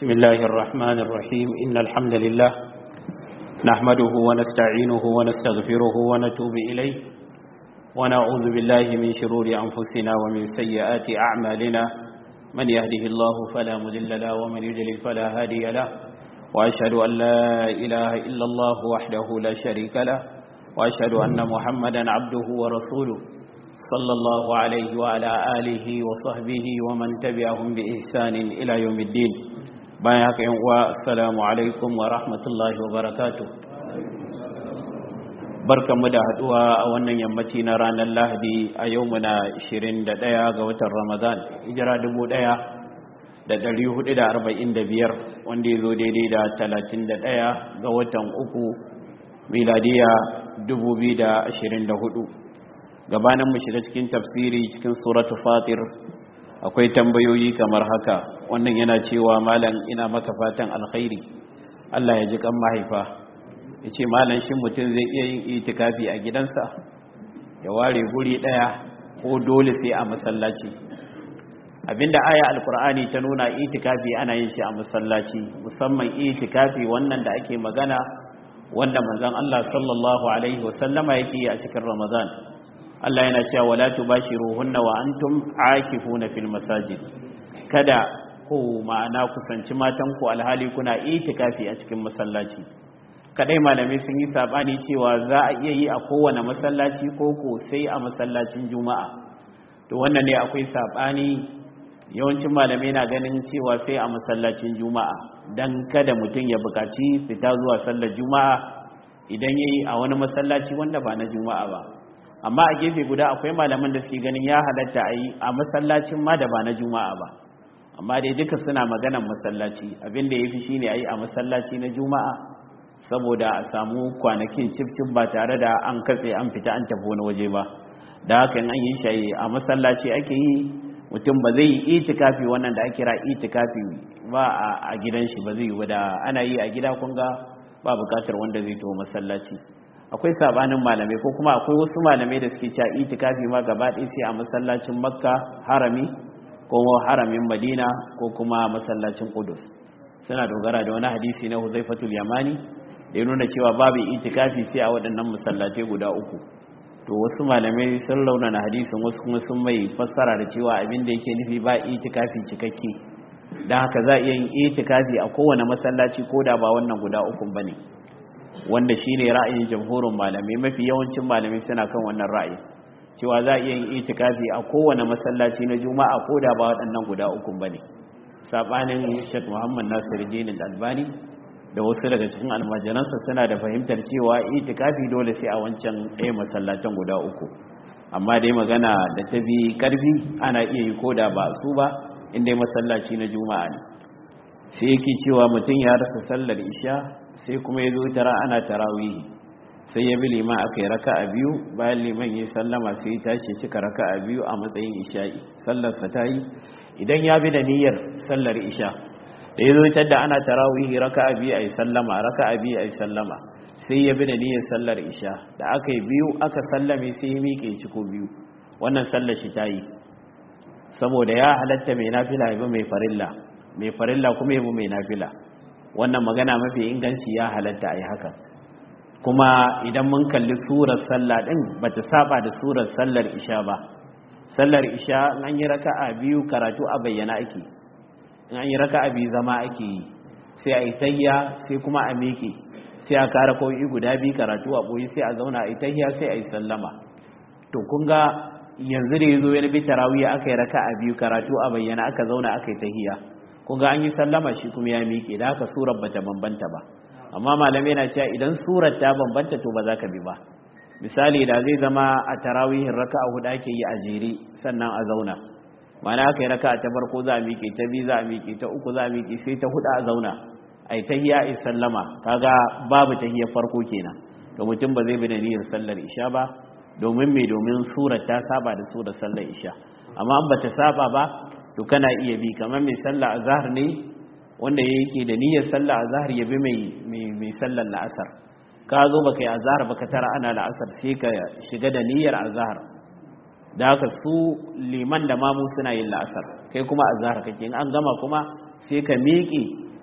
بسم الله الرحمن الرحيم إن الحمد لله نحمده ونستعينه ونستغفره ونتوب إليه ونعوذ بالله من شرور أنفسنا ومن سيئات أعمالنا من يهده الله فلا مضل له ومن يضلل فلا هادي له وأشهد أن لا إله إلا الله وحده لا شريك له وأشهد أن محمدا عبده ورسوله صلى الله عليه وعلى آله وصحبه ومن تبعهم بإحسان إلى يوم الدين bayan haka yan uwa assalamu alaikum wa rahmatullahi wa barakatuh barkamu da haduwa a wannan yammaci na ranar Lahadi a yau muna 21 ga watan Ramadan hijira 1445 wanda ya zo daidai da 31 ga watan uku miladiya 2024 gabanin mu shiga cikin tafsiri cikin suratul fatir akwai tambayoyi kamar haka wannan yana cewa malam ina maka fatan alkhairi Allah ya ji kan mahaifa yace malam shin mutum zai iya yin itikafi a gidansa ya ware guri daya ko dole sai a masallaci abinda aya alqur'ani ta nuna itikafi ana yin shi a masallaci musamman itikafi wannan da ake magana wanda manzon Allah sallallahu alaihi wasallama yake yi a cikin Ramadan Allah yana cewa wala tubashiruhunna wa antum aakifuna fil masajid kada ku ma'ana kusanci matan ku alhali kuna itikafi a cikin masallaci kadai malamai sun yi sabani cewa za a iya yi a kowane masallaci ko ko sai a masallacin juma'a to wannan ne akwai sabani yawancin malamai na ganin cewa sai a masallacin juma'a dan kada mutum ya bukaci fita zuwa sallar juma'a idan yayi a wani masallaci wanda ba na juma'a ba amma a gefe guda akwai malaman da suke ganin ya halatta a yi a masallacin ma da ba na juma'a ba amma dai duka suna maganan masallaci abinda ya fi shi ne a yi a masallaci na juma'a saboda a samu kwanakin cif ba tare da an katse an fita an tafi wani waje ba da haka an yi shi a masallaci ake yi mutum ba zai yi itikafi wannan da ake kira itikafi ba a gidan shi ba zai yi ba da ana yi a gida kun ga ba bukatar wanda zai to masallaci akwai sabanin malamai ko kuma akwai wasu malamai da suke cewa itikafi ma gaba ɗaya sai a masallacin Makka harami ko haramin Madina ko kuma masallacin Qudus suna dogara da wani hadisi na Huzaifatul Yamani da ya nuna cewa babu itikafi sai a waɗannan masallatai guda uku to wasu malamai sun launana hadisin wasu kuma sun mai fassara da cewa abin da yake nufi ba itikafi cikakke dan haka za a iya yin itikafi a kowane masallaci ko da ba wannan guda uku bane wanda shine ra'ayin jamhurin malamai mafi yawancin malamai suna kan wannan ra'ayi cewa za a iya yin itikafi a kowane masallaci na juma'a ko da ba waɗannan guda uku bane sabanin Sheikh Muhammad Nasiruddin Al-Albani da wasu daga cikin almajiransa suna da fahimtar cewa itikafi dole sai a wancan ɗaya masallatan guda uku amma dai magana da ta bi karfi ana iya yi ko da ba su ba inda masallaci na juma'a ne sai yake cewa mutum ya rasa sallar isha sai kuma ya zo tara ana tarawihi sai ya bi liman aka yi raka'a biyu bayan liman ya sallama sai ya tashi cika raka'a biyu a matsayin isha'i sallarsa ta yi idan ya bi da niyyar sallar isha da ya zo tar da ana tarawihi raka'a biyu a yi sallama raka'a biyu a yi sallama sai ya bi da niyyar sallar isha da aka yi biyu aka sallame sai ya miƙe ciko biyu wannan sallar shi ta yi saboda ya halatta mai nafila ya bi mai farilla kuma ya bi mai nafila wannan magana mafi inganci ya halatta a yi haka kuma idan mun kalli surar sallah din ba ta saba da surar sallar isha ba sallar isha an yi raka'a biyu karatu a bayyana ake in an yi raka'a biyu zama ake yi sai a yi tayya sai kuma a miƙe sai a kara koyi guda biyu karatu a boye sai a zauna a yi tayya sai a yi sallama to kun ga yanzu da yazo ya bi tarawih aka yi raka'a biyu karatu a bayyana aka zauna aka yi tayya kun ga an yi sallama shi kuma ya miƙe da haka surar bata bambanta ba amma malamai na cewa idan surar ta bambanta to ba za ka bi ba misali da zai zama a tarawihin raka'a hudu ake yi a jere sannan a zauna ma'ana aka yi raka'a ta farko za a miƙe ta biyu za a miƙe ta uku za a miƙe sai ta hudu a zauna ai tahiyya ai sallama kaga babu tahiyyar farko kenan to mutum ba zai bi da niyyar sallar isha ba domin surar ta saba da surar sallar isha amma an bata saba ba to kana iya bi kamar mai sallah azhar ne wanda yake da niyyar sallah azhar ya bi mai sallar la'asar ka zo baka yi azhar baka tara ana la'asar sai ka shiga da niyyar azhar da haka su liman da mamu suna yin la'asar kai kuma azhar kake in an gama kuma sai ka miƙe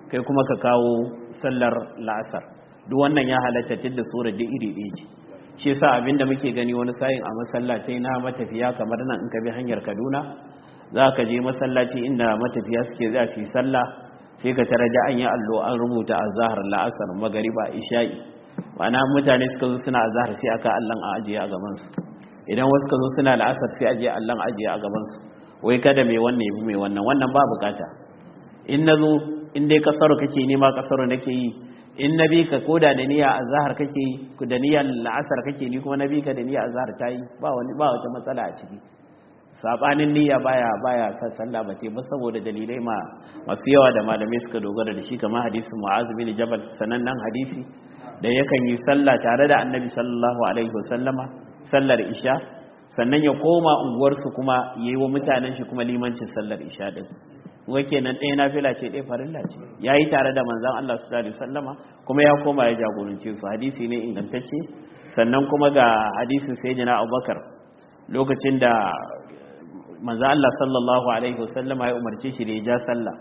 kai kuma ka kawo sallar la'asar duk wannan ya halatta tunda surar da iri ɗaya ce shi yasa abinda muke gani wani sa'in a masallatai na matafiya kamar nan in ka bi hanyar Kaduna za ka je masallaci inda matafiya suke za su yi sallah sai ka tare da an yi allo an rubuta azhar la'asar magariba isha'i ma'ana mutane suka zo suna azhar sai aka allan a ajiye a gaban su idan wasu ka zo suna la'asar sai ajiye allan ajiye a gaban su wai kada mai wannan yabi mai wannan ba bukata in nazo in dai kasaro kake nema kasaro nake yi in nabi ka koda da niyya azhar kake yi ku da niyyar la'asar kake ni kuma nabi ka da niyya azhar tayi ba wata matsala a ciki sabanin niyya baya sa sallah ba ba saboda dalilai masu yawa da malamai suka dogara da shi kamar hadisin Mu'az bin Jabal sanannen hadisi da yakan yi sallah tare da Annabi sallallahu alaihi wasallama sallar isha sannan ya koma unguwar su kuma yayi wa mutanen shi kuma limancin sallar isha din kuma kenan ɗaya nafila ce ɗaya farilla ce yayi tare da manzon Allah sallallahu alaihi wasallama kuma ya koma ya jagorance su hadisi ne ingantacce sannan kuma ga hadisin sayyidina Abubakar lokacin da manzo Allah sallallahu alaihi wasallama ya umarce shi da ya ja sallah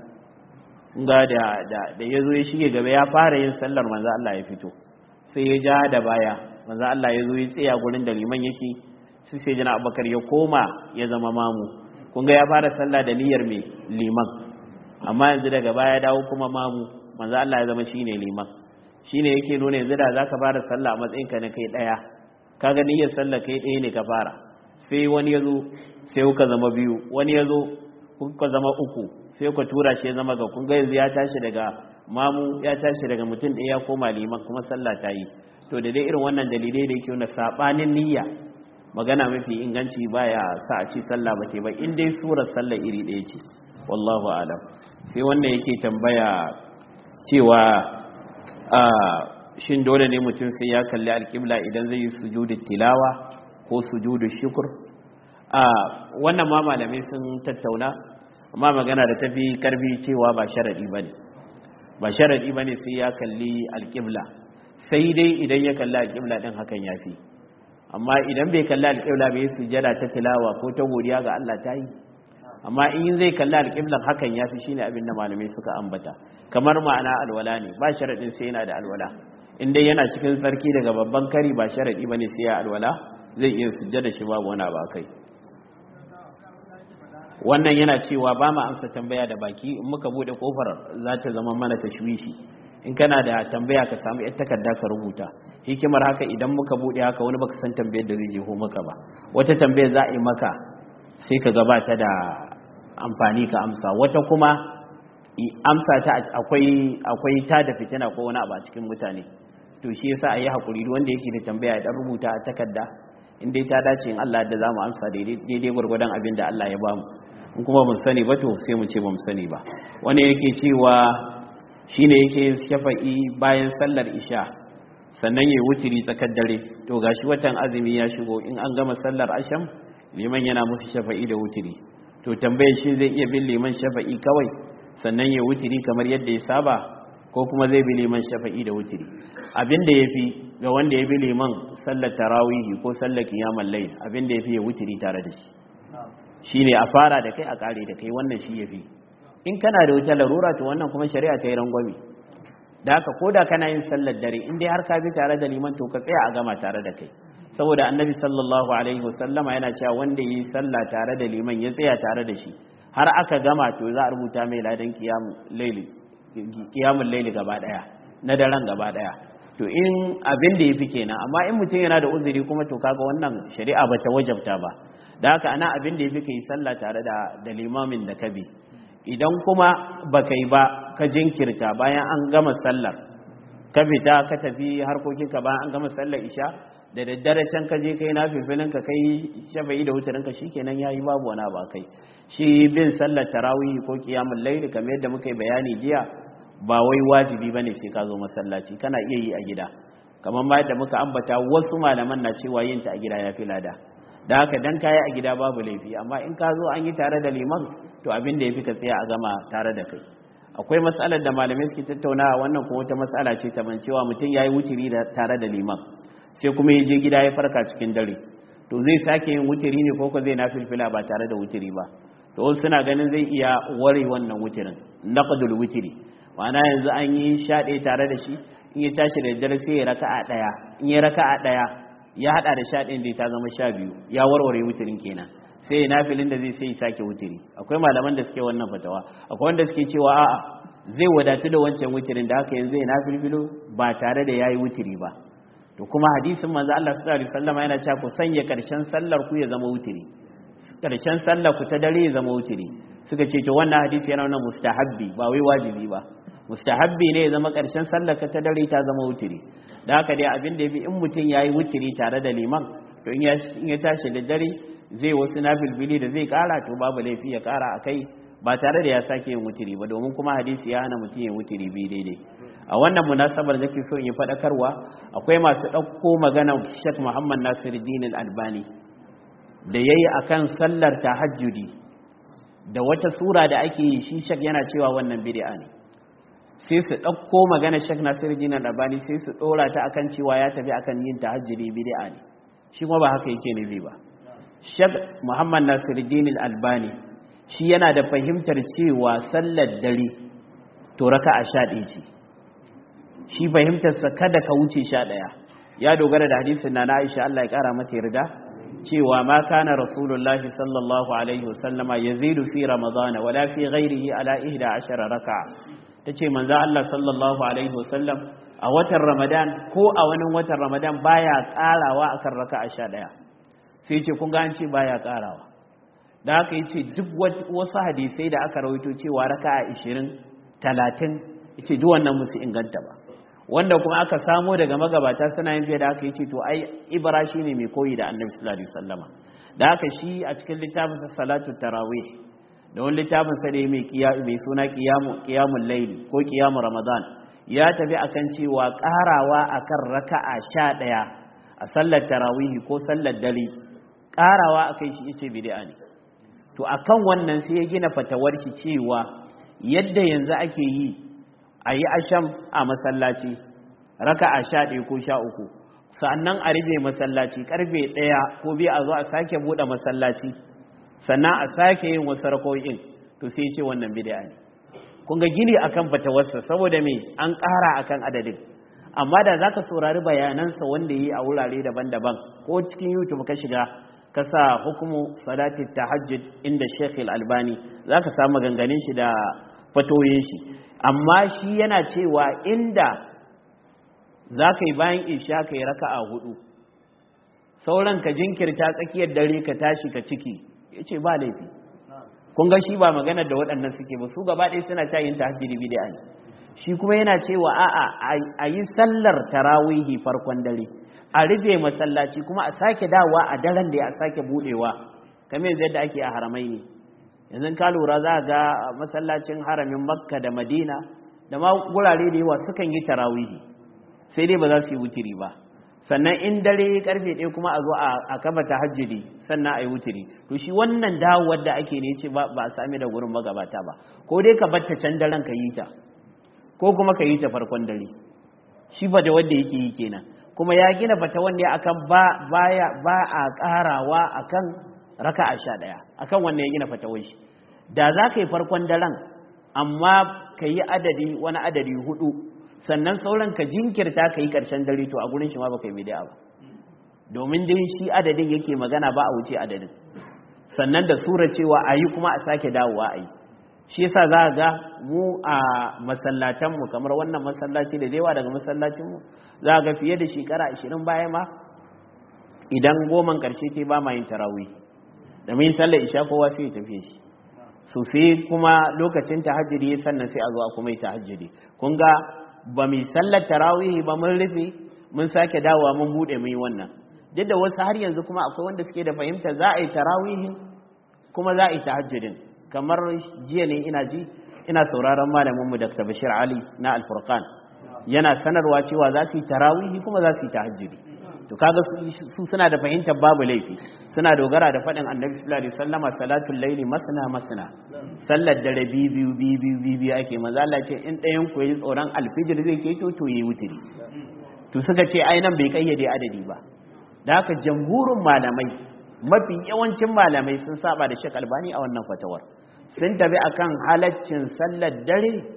ga da yazo ya shige gaba ya fara yin sallar manzo Allah ya fito sai ya ja da baya manzo Allah yazo ya tsaya gurin da liman yake sai jina Abubakar ya koma ya zama mamu kun ga ya fara sallah da niyyar mai liman amma yanzu daga baya dawo kuma mamu manzo Allah ya zama shine liman shine yake nuna yanzu da zaka fara sallah a matsayin ka na kai daya kaga niyyar sallah kai daya ne ka fara sai wani yazo sai kuka zama biyu wani ya zo kuka zama uku sai ku tura shi ya zama ga kun ga yanzu ya tashi daga mamu ya tashi daga mutum ɗaya ya koma liman kuma sallah ta yi to da dai irin wannan dalilai da yake na sabanin niyya magana mafi inganci baya sa a ci sallah ba ba in dai surar sallah iri ɗaya ce wallahu alam sai wannan yake tambaya cewa shin dole ne mutum sai ya kalli alƙibla idan zai yi sujudu tilawa ko sujudu shukr wannan ma malamai sun tattauna amma magana da tafi karbi cewa ba sharadi bane sai ya kalli alqibla sai dai idan ya kalli alqibla din hakan yafi amma idan bai kalli alqibla bai sujada ta tilawa ko ta godiya ga Allah tayi amma in zai kalli alqibla hakan yafi shine abin da malamai suka ambata kamar ma'ana alwala ne ba sharadin sai yana da alwala in dai yana cikin tsarki daga babban kari ba sharadi bane sai ya alwala zai iya sujjada shi babu wani ba kai wannan yana cewa ba ma amsa tambaya da baki in muka bude kofar za ta zama mana tashwishi in kana da tambaya ka samu yar takarda ka rubuta hikimar haka idan muka bude haka wani baka san tambayar da zai jeho maka ba wata tambayar za a yi maka sai ka gabata da amfani ka amsa wata kuma amsa ta akwai ta da fitina ko wani abu a cikin mutane to shi yasa ayi hakuri wanda yake da tambaya ya dan rubuta a takarda in dai ta dace in Allah da zamu amsa daidai gurgurdan abin da Allah ya bamu in kuma mun sani ba to sai mu ce ba mu sani ba wani yake cewa shine yake shafa'i bayan sallar isha sannan yayi wutiri tsakar dare to gashi watan azumi ya shigo in an gama sallar asham liman yana musu shafa'i da wutiri to tambayar shi zai iya bin liman shafa'i kawai sannan yayi wutiri kamar yadda ya saba ko kuma zai bi liman shafa'i da wutiri abinda yafi ga wanda ya bi liman sallar tarawihi ko sallar qiyamul layl abinda yafi ya wutiri tare da shi shine a fara da kai a kare da kai wannan shi yafi in kana da wata larura to wannan kuma shari'a ta yi rangwame da haka koda kana yin sallar dare in dai har ka bi tare da liman to ka tsaya a gama tare da kai saboda annabi sallallahu alaihi wasallama yana cewa wanda yi sallah tare da liman ya tsaya tare da shi har aka gama to za a rubuta mai ladan qiyamul layli gaba daya na daren gaba daya to in abin da yafi kenan amma in mutum yana da uzuri kuma to kaga wannan shari'a bata wajabta ba da haka ana abin da yafi kai sallah tare da limamin da kabi idan kuma baka yi ba ka jinkirta bayan an gama sallar ka fita ka tafi harkokinka bayan an gama sallar isha da daddare can ka je kai nafilfilin ka kai shafa'i da wutarin ka shikenan yayi babu wani ba kai shi bin sallar tarawih ko qiyamul layl kamar yadda muka yi bayani jiya ba wai wajibi bane sai ka zo masallaci kana iya yi a gida kamar ma yadda muka ambata wasu malaman na cewa yin ta a gida yafi lada da haka dan kayi a gida babu laifi amma in ka zo an yi tare da liman to abin da yafi ka tsaya a gama tare da kai akwai matsalar da malamai suke tattaunawa wannan kuma wata matsala ce ta cewa mutum yayi wutiri da tare da liman sai kuma ya je gida ya farka cikin dare to zai sake yin wutiri ne ko ko zai nafilfila ba tare da wutiri ba to wasu suna ganin zai iya ware wannan wutirin naqdul wutiri ma'ana yanzu an yi 11 tare da shi in ya tashi da dare sai ya raka'a daya in ya raka'a daya ya hada da 11 da ta zama 12 ya warware wutirin kenan sai nafilin da zai sai ya sake wutiri akwai malaman da suke wannan fatawa akwai wanda suke cewa a'a zai wadatu da wancan wutirin da haka yanzu ya nafilfilo ba tare da yayi wutiri ba to kuma hadisin manzo Allah sallallahu alaihi wasallam yana cewa ku sanya karshen sallar ku ya zama wutiri karshen sallar ku ta dare ya zama wutiri suka ce to wannan hadisi yana nuna mustahabbi ba wai wajibi ba mustahabbi ne ya zama karshen sallar ka ta dare ta zama wutiri da haka dai abin da yafi in mutum yayi wutiri tare da liman to in ya tashi da dare zai wasu nafilbili da zai kara to babu laifi ya kara akai ba tare da ya sake yin wutiri ba domin kuma hadisi ya hana mutum ya wutiri bi daidai a wannan munasabar nake so in yi fadakarwa akwai masu ɗauko magana Sheikh Muhammad Nasiruddin Al-Albani da yayi akan sallar tahajjudi da wata sura da ake yi shi Sheikh yana cewa wannan bid'a ne sai su ɗauko magana Sheikh Nasiruddin Al-Albani sai su ɗora ta akan cewa ya tafi akan yin tahajjudi bid'a ne shi kuma ba haka yake nufi ba Sheikh Muhammad Nasiruddin Al-Albani shi yana da fahimtar cewa sallar dare to raka'a 11 ce shi fahimtarsa kada ka wuce 11 ya dogara da hadisin na Aisha Allah ya kara mata yarda cewa ma kana rasulullahi sallallahu alaihi wasallama yazidu fi ramadan wala fi ghairihi ala 11 raka'a tace manzo Allah sallallahu alaihi wasallam a watan ramadan ko a wani watan ramadan baya karawa akan raka'a 11 sai ce kun ga an ce baya karawa da haka yace duk wasu hadisai da aka rawaito cewa raka'a 20 30 yace duk wannan musu inganta ba wanda kuma aka samo daga magabata suna yin fiye da aka yi ce to ai ibra shi ne mai koyi da annabi sallallahu alaihi wasallama da haka shi a cikin littafinsa salatu tarawih da wani littafinsa da mai suna qiyamul layli ko qiyamul ramadan ya tafi akan cewa karawa akan raka'a 11 a sallar tarawih ko sallar dare karawa akai shi yace bid'a ne to akan wannan sai ya gina fatawar shi cewa yadda yanzu ake yi a yi asham a masallaci raka'a 11 ko 13 sannan a rufe masallaci karfe 1 ko 2 a zo a sake bude masallaci sannan a sake yin wasu rakoyin to sai ce wannan bid'a ne kun ga gini akan fatawarsa saboda me an ƙara akan adadin amma da zaka saurari bayanansa wanda yi a wurare daban-daban ko cikin YouTube ka shiga ka sa hukumu salati tahajjud inda Sheikh Al-Albani zaka samu ganganin shi da fatoyin shi amma shi yana cewa inda za ka yi bayan isha ka yi raka'a 4 sauran ka jinkirta tsakiyar dare ka tashi ka ciki ya ce ba laifi kun ga shi ba maganar da waɗannan suke ba su gaba ɗaya suna cayin tahajjudi bid'a ne shi kuma yana cewa a'a a yi sallar tarawihi farkon dare a rufe masallaci kuma a sake dawowa a daren da ya sake budewa kamar yadda ake a haramai ne yanzu ka lura za ga masallacin haramin Makka da Madina da ma gurare da yawa sukan yi tarawihi sai dai ba za su yi wutiri ba sannan in dare karfe 1 kuma a zo a kaba tahajjudi sannan a yi wutiri to shi wannan dawowar da ake ne ce ba a sami da gurin magabata ba ko dai ka batta can daren ka yi ta ko kuma ka yi ta farkon dare shi ba da wanda yake yi kenan kuma ya gina fata wanne akan ba a karawa akan raka'a 11 akan wannan ya gina fatawai shi da za ka yi farkon daren amma ka yi wani adadi 4 sannan sauran ka jinkirta ka yi ƙarshen dare to a gurin shi ma baka yi bid'a ba domin dai shi adadin yake magana ba a wuce adadin sannan da sura cewa ayi kuma a sake dawowa ayi shi yasa za ga mu a masallatan mu kamar wannan masallaci da yawa daga masallacin mu za ga fiye da shekara 20 baya ma idan 10 ƙarshe ce ba ma yin tarawih da mun sallar isha kowa sai ya tafi shi so sai kuma lokacin tahajjudi sannan sai a zo a kuma yi tahajjudi kun ga ba mu sallar tarawih ba mun rufe mun sake dawowa mun bude mu yi wannan duk da wasu har yanzu kuma akwai wanda suke da fahimta za a yi tarawih kuma za a yi tahajjudin kamar jiya ne ina sauraron malamin mu Dr. Bashir Ali na Al-Furqan yana sanarwa cewa za su yi tarawih kuma za su yi tahajjudi to kaga su suna da fahimtar babu laifi suna dogara da faɗin Annabi sallallahu alaihi wasallama salatul laili masna sallar dare biyu ake manzo Allah ce in ɗayan ku yi tsoron alfijir zai ke to yi wutiri to suka ce ai nan bai kayyade adadi ba da haka jamhurin malamai mafi yawancin malamai sun saba da Sheikh Albani a wannan fatawar sun tabi akan halaccin sallar dare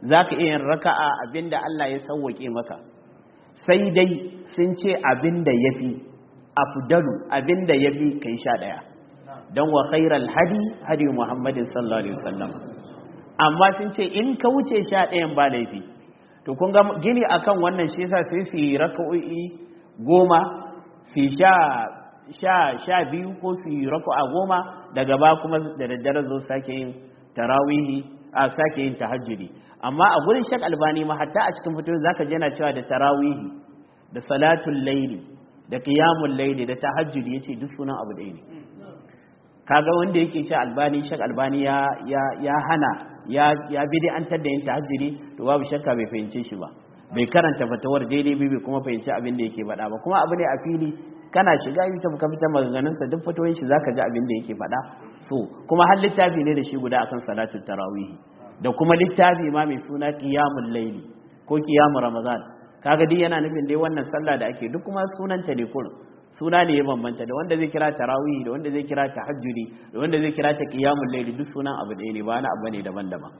zaka iya yin raka'a abinda Allah ya sauwake maka, sai dai sun ce abinda yafi afdalu, abinda yafi kai 11 dan wa khairal hadi Muhammadin sallallahu alaihi wasallam. Amma sun ce in ka wuce 11 ba laifi. To kun ga gini akan wannan shi yasa sai su yi raka'o'i 10, su sha biyu, ko su yi raka'a 10 daga ba kuma da daddare zo sake yin tarawihi, a sake yin tahajjudi. Amma a gurin Sheikh Albani ma hatta a cikin fito zaka je yana cewa da tarawihi da salatul layli da qiyamul layli da tahajjudi yace duk sunan abu ɗaya ne. Kaga wanda yake ce Albani, Sheikh Albani ya hana ya bid'antar da yin tahajjudi, to babu shakka bai fahimce shi ba, bai karanta fatawar daidai bai kuma fahimci abin da yake faɗa ba. Kuma abu ne a fili, kana shiga YouTube ka fitar maganganun sa duk fatoyin shi zaka ji abin da yake faɗa. So kuma har littafi ne da shi guda akan salatul tarawih, da kuma littafi ma mai suna qiyamul layli ko qiyamul ramadan. Kaga dai yana nufin dai wannan sallah da ake duk kuma sunanta ne kullum, suna ne ya bambanta, da wanda zai kira tarawih, da wanda zai kira tahajjudi, da wanda zai kira ta qiyamul layli, duk sunan abu ɗaya ne, ba na abu ne daban-daban.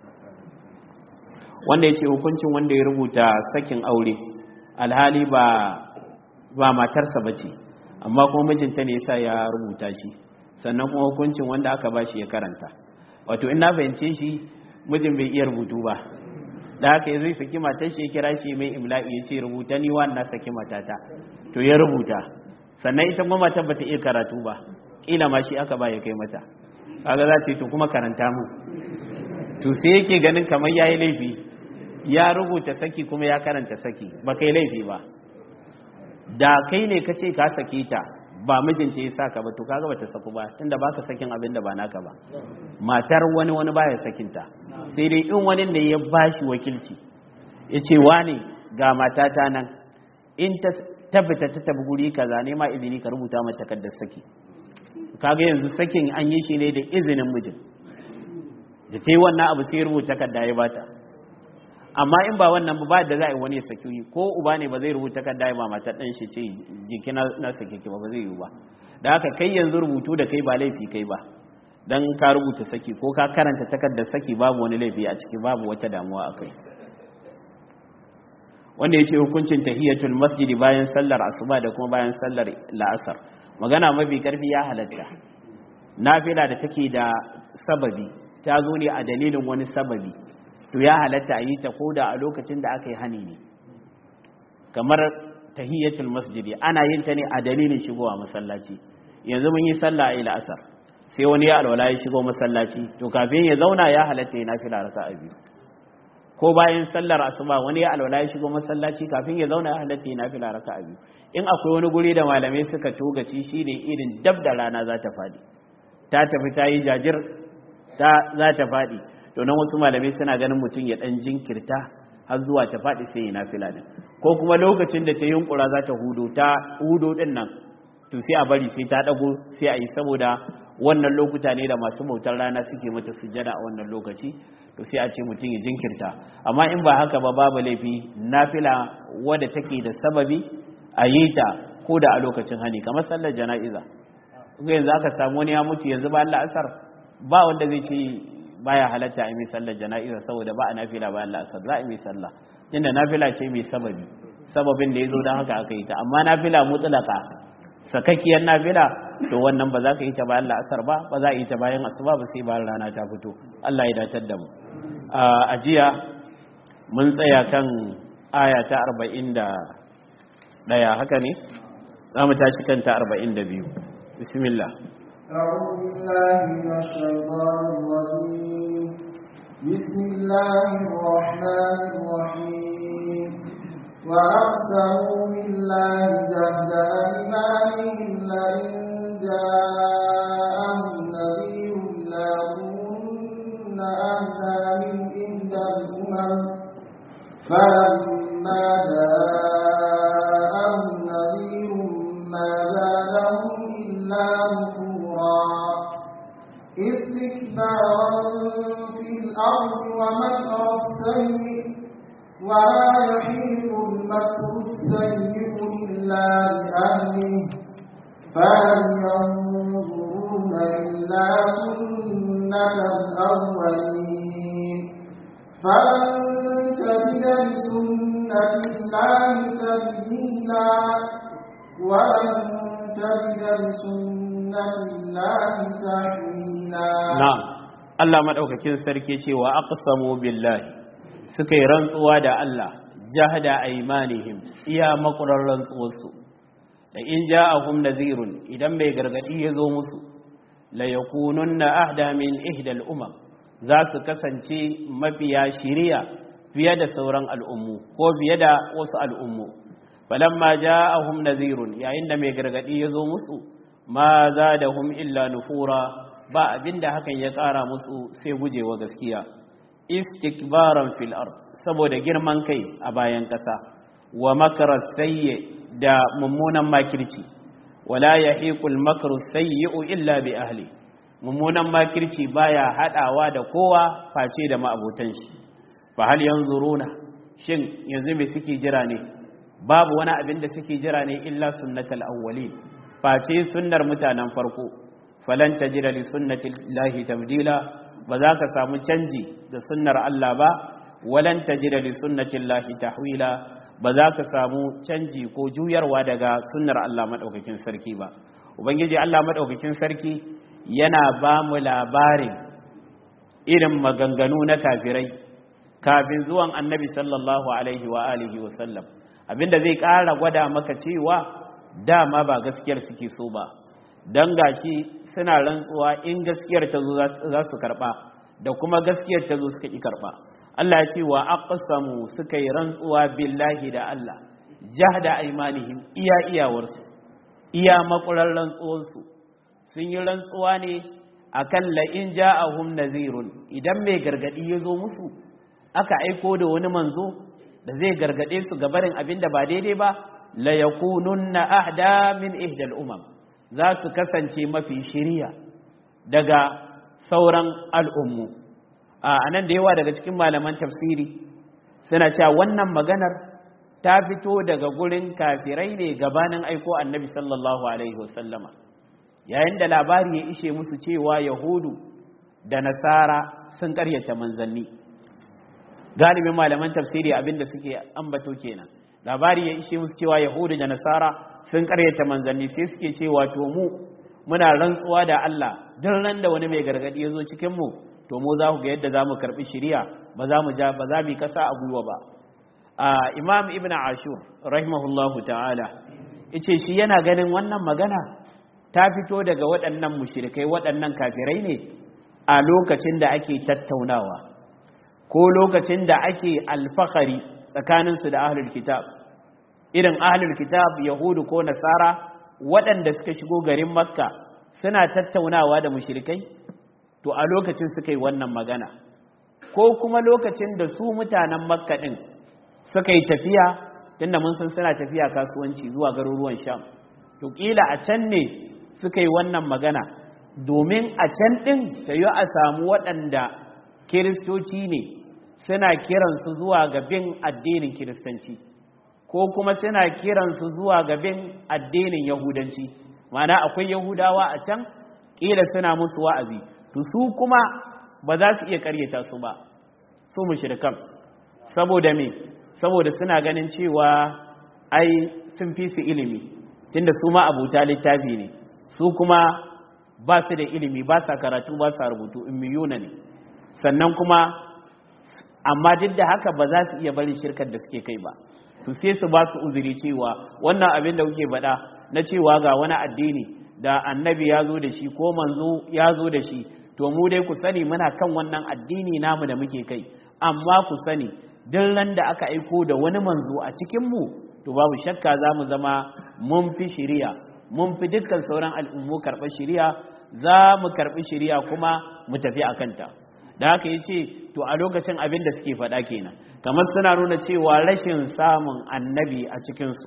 Wanda yace hukuncin wanda ya rubuta sakin aure alhali ba matarsa bace, amma kuma mijinta ne yasa ya rubuta shi, sannan kuma hukuncin wanda aka bashi ya karanta. Wato in na fahimce shi, mijin bai iya rubutu ba, da haka zai saki matar shi ya kira shi mai imla'i ya ce rubuta ni wa na saki matata, to ya rubuta. Sannan ita kuma matar bata iya karatu ba, kila ma shi aka ba ya kai mata, kaga za ce to kuma karanta mu, to sai yake ganin kamar yayi laifi, ya rubuta saki kuma ya karanta saki, ba kai laifi ba. Da kai ne kace ka sake ta ba mijinta ya saka ba, to kaga bata saku ba, tunda baka sakin abin da ba naka ba. Matar wani baya sakinta, sai dai in wani ne ya bashi wakilci yace wane ga matata nan, in ta tabbata ta tabi guri kaza ne ma izini ka rubuta mata takardar saki. Kaga yanzu sakin an yi shi ne da izinin mijin, da ta yi wannan abu sai rubuta takarda ya bata. Amma in ba wannan ba da za a yi wani ya saki, ko uba ne ba zai rubuta takarda ya ba matar ɗan shi ce jiki na saki ki ba zai yi ba. Da haka kai yanzu rubutu da kai ba laifi kai ba, dan ka rubuta saki ko ka karanta takardar saki babu wani laifi a ciki, babu wata damuwa a kai. Wanda ya ce hukuncin tahiyatul masjidi bayan sallar asuba da kuma bayan sallar la'asar, magana mafi karfi ya halatta. Nafila da take da sababi, ta zo ne a dalilin wani sababi, to ya halatta a yi ta koda a lokacin da aka yi hani ne. Kamar tahiyatul masjidi ana yin ta ne a dalilin shigowa masallaci. Yanzu mun yi sallah a la'asar, sai wani ya alwala ya shigo masallaci, to kafin ya zauna ya halatta ya nafila raka'a biyu. Ko bayan sallar asuba wani ya alwala ya shigo masallaci, kafin ya zauna ya halatta ya nafila raka'a biyu. In akwai wani guri da malamai suka togaci shi ne irin dab da rana za ta fadi, ta tafi ta yi jajir za ta fadi, to nan wasu malamai suna ganin mutum ya dan jinkirta har zuwa ta fadi sai ya nafila din. Ko kuma lokacin da ta yunkura za ta hudo din nan, to sai a bari sai ta dago sai a yi, saboda wannan lokuta ne da masu bautar rana suke mata sujjada a wannan lokaci, to sai a ce mutum ya jinkirta. Amma in ba haka ba babu laifi nafila wadda take da sababi a yi ta ko da a lokacin hani, kamar sallar jana'iza. Kuma yanzu aka samu wani ya mutu yanzu bayan la'asar, ba wanda zai ce baya halatta a yi mai sallar jana'iza saboda ba a nafila bayan la'asar, za a yi mai sallah, tunda nafila ce mai sababi, sababin da ya zo don haka aka yi ta. Amma nafila mutlaka, sakakkiyar nafila, to wannan ba za ka yi ta bayan la'asar ba za a yi ta bayan asuba ba sai bayan rana ta fito. Allah ya datar da mu. A jiya mun tsaya kan aya ta 41, haka ne? Za mu tashi kan ta 42. Bismillah. أعوذ بالله من الشيطان الرجيم. بسم الله الرحمن الرحيم. وأقسموا بالله جهد أيمانهم لئن جاءهم نذير ليكونن أهدى من إحدى الأمم فلما جاءهم نذير ما زادهم إلا نفورا استكبارا في الأرض ومكر السيء ولا يحيط المكر السيء إلا بأهله فهل ينظرون إلا سنة الأولين فلن تجد لسنة الله تبديلا ولن تجد لسنة الله تحويلا. نعم. Allah madaukakin sarki cewa aqsamu billahi suka yi rantsuwa da Allah jahda aymanihim iya makurar rantsuwarsu da in ja'ahum nadhirun idan mai gargadi ya zo musu la yakununna ahda min ihdal umam za su kasance mafiya shiriya fiye da sauran al'ummu ko fiye da wasu al'ummu falamma ja'ahum nadhirun yayin da mai gargadi ya zo musu ma zadahum illa nufura ba abinda hakan ya ƙara musu sai gujewa gaskiya istikbaran fil ard saboda girman kai a bayan ƙasa wa makara sayyi da mummunan makirci wala yahiqul makru sayyi'u illa bi ahli mummunan makirci baya hadawa da kowa face da ma'abutan shi fa hal yanzuruna shin yanzu me suke jira ne babu wani abin da suke jira ne illa sunnatul awwalin face sunnar mutanen farko falan tajida li sunnati llahi tabdila ba za ka samu canji da sunnar Allah ba walan tajida li sunnati llahi tahwila ba za ka samu canji ko juyarwa daga sunnar Allah madaukakin sarki ba ubangiji Allah madaukakin sarki yana ba mu labarin irin maganganu na kafirai kafin zuwan annabi sallallahu alaihi wa alihi wa sallam abinda zai ƙara gwada maka cewa dama ba gaskiyar suke so ba dan gashi suna rantsuwa in gaskiyar ta zo za su karba da kuma gaskiyar ta zo suka ki karba Allah ya ce wa aqsamu suka yi rantsuwa billahi da Allah jahda aymanihim iyawarsu iya makurar rantsuwarsu sun yi rantsuwa ne akan la in ja'ahum nazirun idan mai gargadi ya zo musu aka aiko da wani manzo da zai gargade su gabarin abinda ba daidai ba la yakununna ahda min ihdal umam za su kasance mafi shiriya daga sauran al'ummu a nan da yawa daga cikin malaman tafsiri suna cewa wannan maganar ta fito daga gurin kafirai ne gabanin aiko annabi sallallahu alaihi wasallama yayin da labari ya ishe musu cewa yahudu da nasara sun karyata manzanni galibin malaman tafsiri abinda suke ambato kenan labari ya ishe musu cewa yahudu da nasara sun karyata manzanni sai suke cewa to muna rantsuwa da Allah duk ran da wani mai gargadi ya zo cikin mu to mu za ku ga yadda za mu karbi shari'a ba za mu kasa a gwiwa ba imam ibn ashur rahimahullahu ta'ala yace shi yana ganin wannan magana ta fito daga waɗannan mushrikai waɗannan kafirai ne a lokacin da ake tattaunawa ko lokacin da ake alfahari tsakaninsu da ahlul kitab irin ahlul kitab yahudu ko nasara waɗanda suka shigo garin makka suna tattaunawa da mushrikai to a lokacin suka yi wannan magana ko kuma lokacin da su mutanen makka ɗin suka yi tafiya tunda mun san suna tafiya kasuwanci zuwa garuruwan sham to kila a can ne suka yi wannan magana domin a can ɗin ta yi a samu waɗanda kiristoci ne suna kiransu zuwa ga bin addinin kiristanci ko kuma suna kiransu zuwa ga bin addinin yahudanci ma'ana akwai yahudawa a can kila suna musu wa'azi to su kuma ba za su iya karyata su ba su mushrikan saboda me saboda suna ganin cewa ai sun fi su ilimi tunda su ma abuta littafi ne su kuma ba su da ilimi ba sa karatu ba sa rubutu ummiyuna ne sannan kuma amma duk da haka ba za su iya barin shirkar da suke kai ba to sai su ba su uzuri cewa wannan abin da kuke faɗa na cewa ga wani addini da annabi ya zo da shi ko manzo ya zo da shi to mu dai ku sani muna kan wannan addini namu da muke kai amma ku sani duk ran da aka aiko da wani manzo a cikin mu to babu shakka za mu zama mun fi shiriya mun fi dukkan sauran al'ummu karɓar shiriya za mu karɓi shiriya kuma mu tafi a kanta da haka ya ce to a lokacin abin da suke faɗa kenan kamar suna nuna cewa rashin samun annabi a cikinsu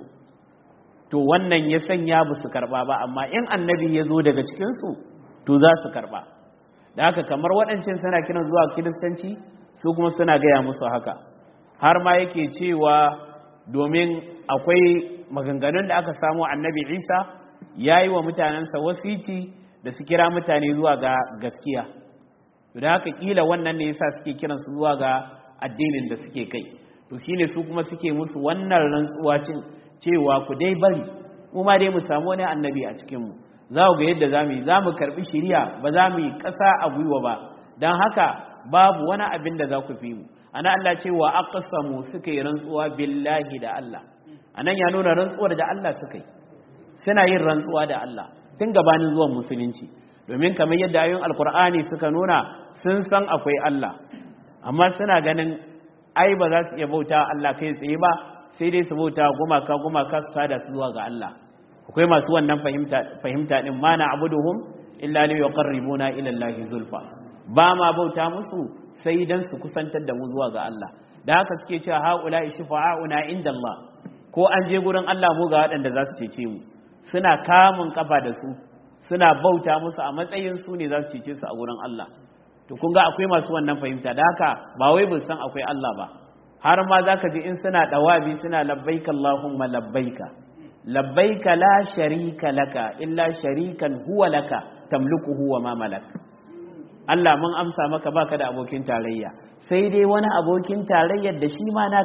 to wannan ya sanya ba su karɓa ba amma in annabi ya zo daga cikinsu to za su karɓa da haka kamar waɗancan suna kiran zuwa kiristanci su kuma suna gaya musu haka har ma yake cewa domin akwai maganganun da aka samu annabi isa ya yi wa mutanensa wasici da su kira mutane zuwa ga gaskiya da haka kila wannan ne yasa suke kiransu zuwa ga addinin da suke kai. To shine su kuma suke musu wannan rantsuwa cewa ku dai bari mu ma dai mu samu wani annabi a cikin mu, za ku ga yadda zamu karbi shari'a, ba za mu yi ƙasa a gwiwa ba, dan haka babu wani abin da za ku fi mu. ana Allah ce wa aqsamu suka yi rantsuwa billahi da Allah. anan ya nuna rantsuwar da Allah suka yi, suna yin rantsuwa da Allah tun gabanin zuwan musulunci, domin kamar yadda ayoyin alkur'ani suka nuna sun san akwai Allah, amma suna ganin ai ba za su iya bauta Allah kai tsaye ba, sai dai su bauta gumaka su tada su zuwa ga Allah. akwai masu wannan fahimta din, ma na abuduhum illa li yuqarribuna ila Allah zulfa, ba ma bauta musu sai dan su kusantar da mu zuwa ga Allah. da haka suke cewa haula shifa'una inda Allah, ko an je gurin Allah mu ga waɗanda za su cece mu, suna kamun kafa da su, suna bauta musu a matsayin su ne za su cece su a gurin Allah. to kun ga akwai masu wannan fahimta, da haka ba wai bin san akwai Allah ba, har ma zaka ji in suna dawabi suna labbaika Allahumma labbaika labbaika la sharika laka illa sharikan huwa laka tamlikuhu wa ma malak. Allah mun amsa maka baka da abokin tarayya, sai dai wani abokin tarayyar da shi ma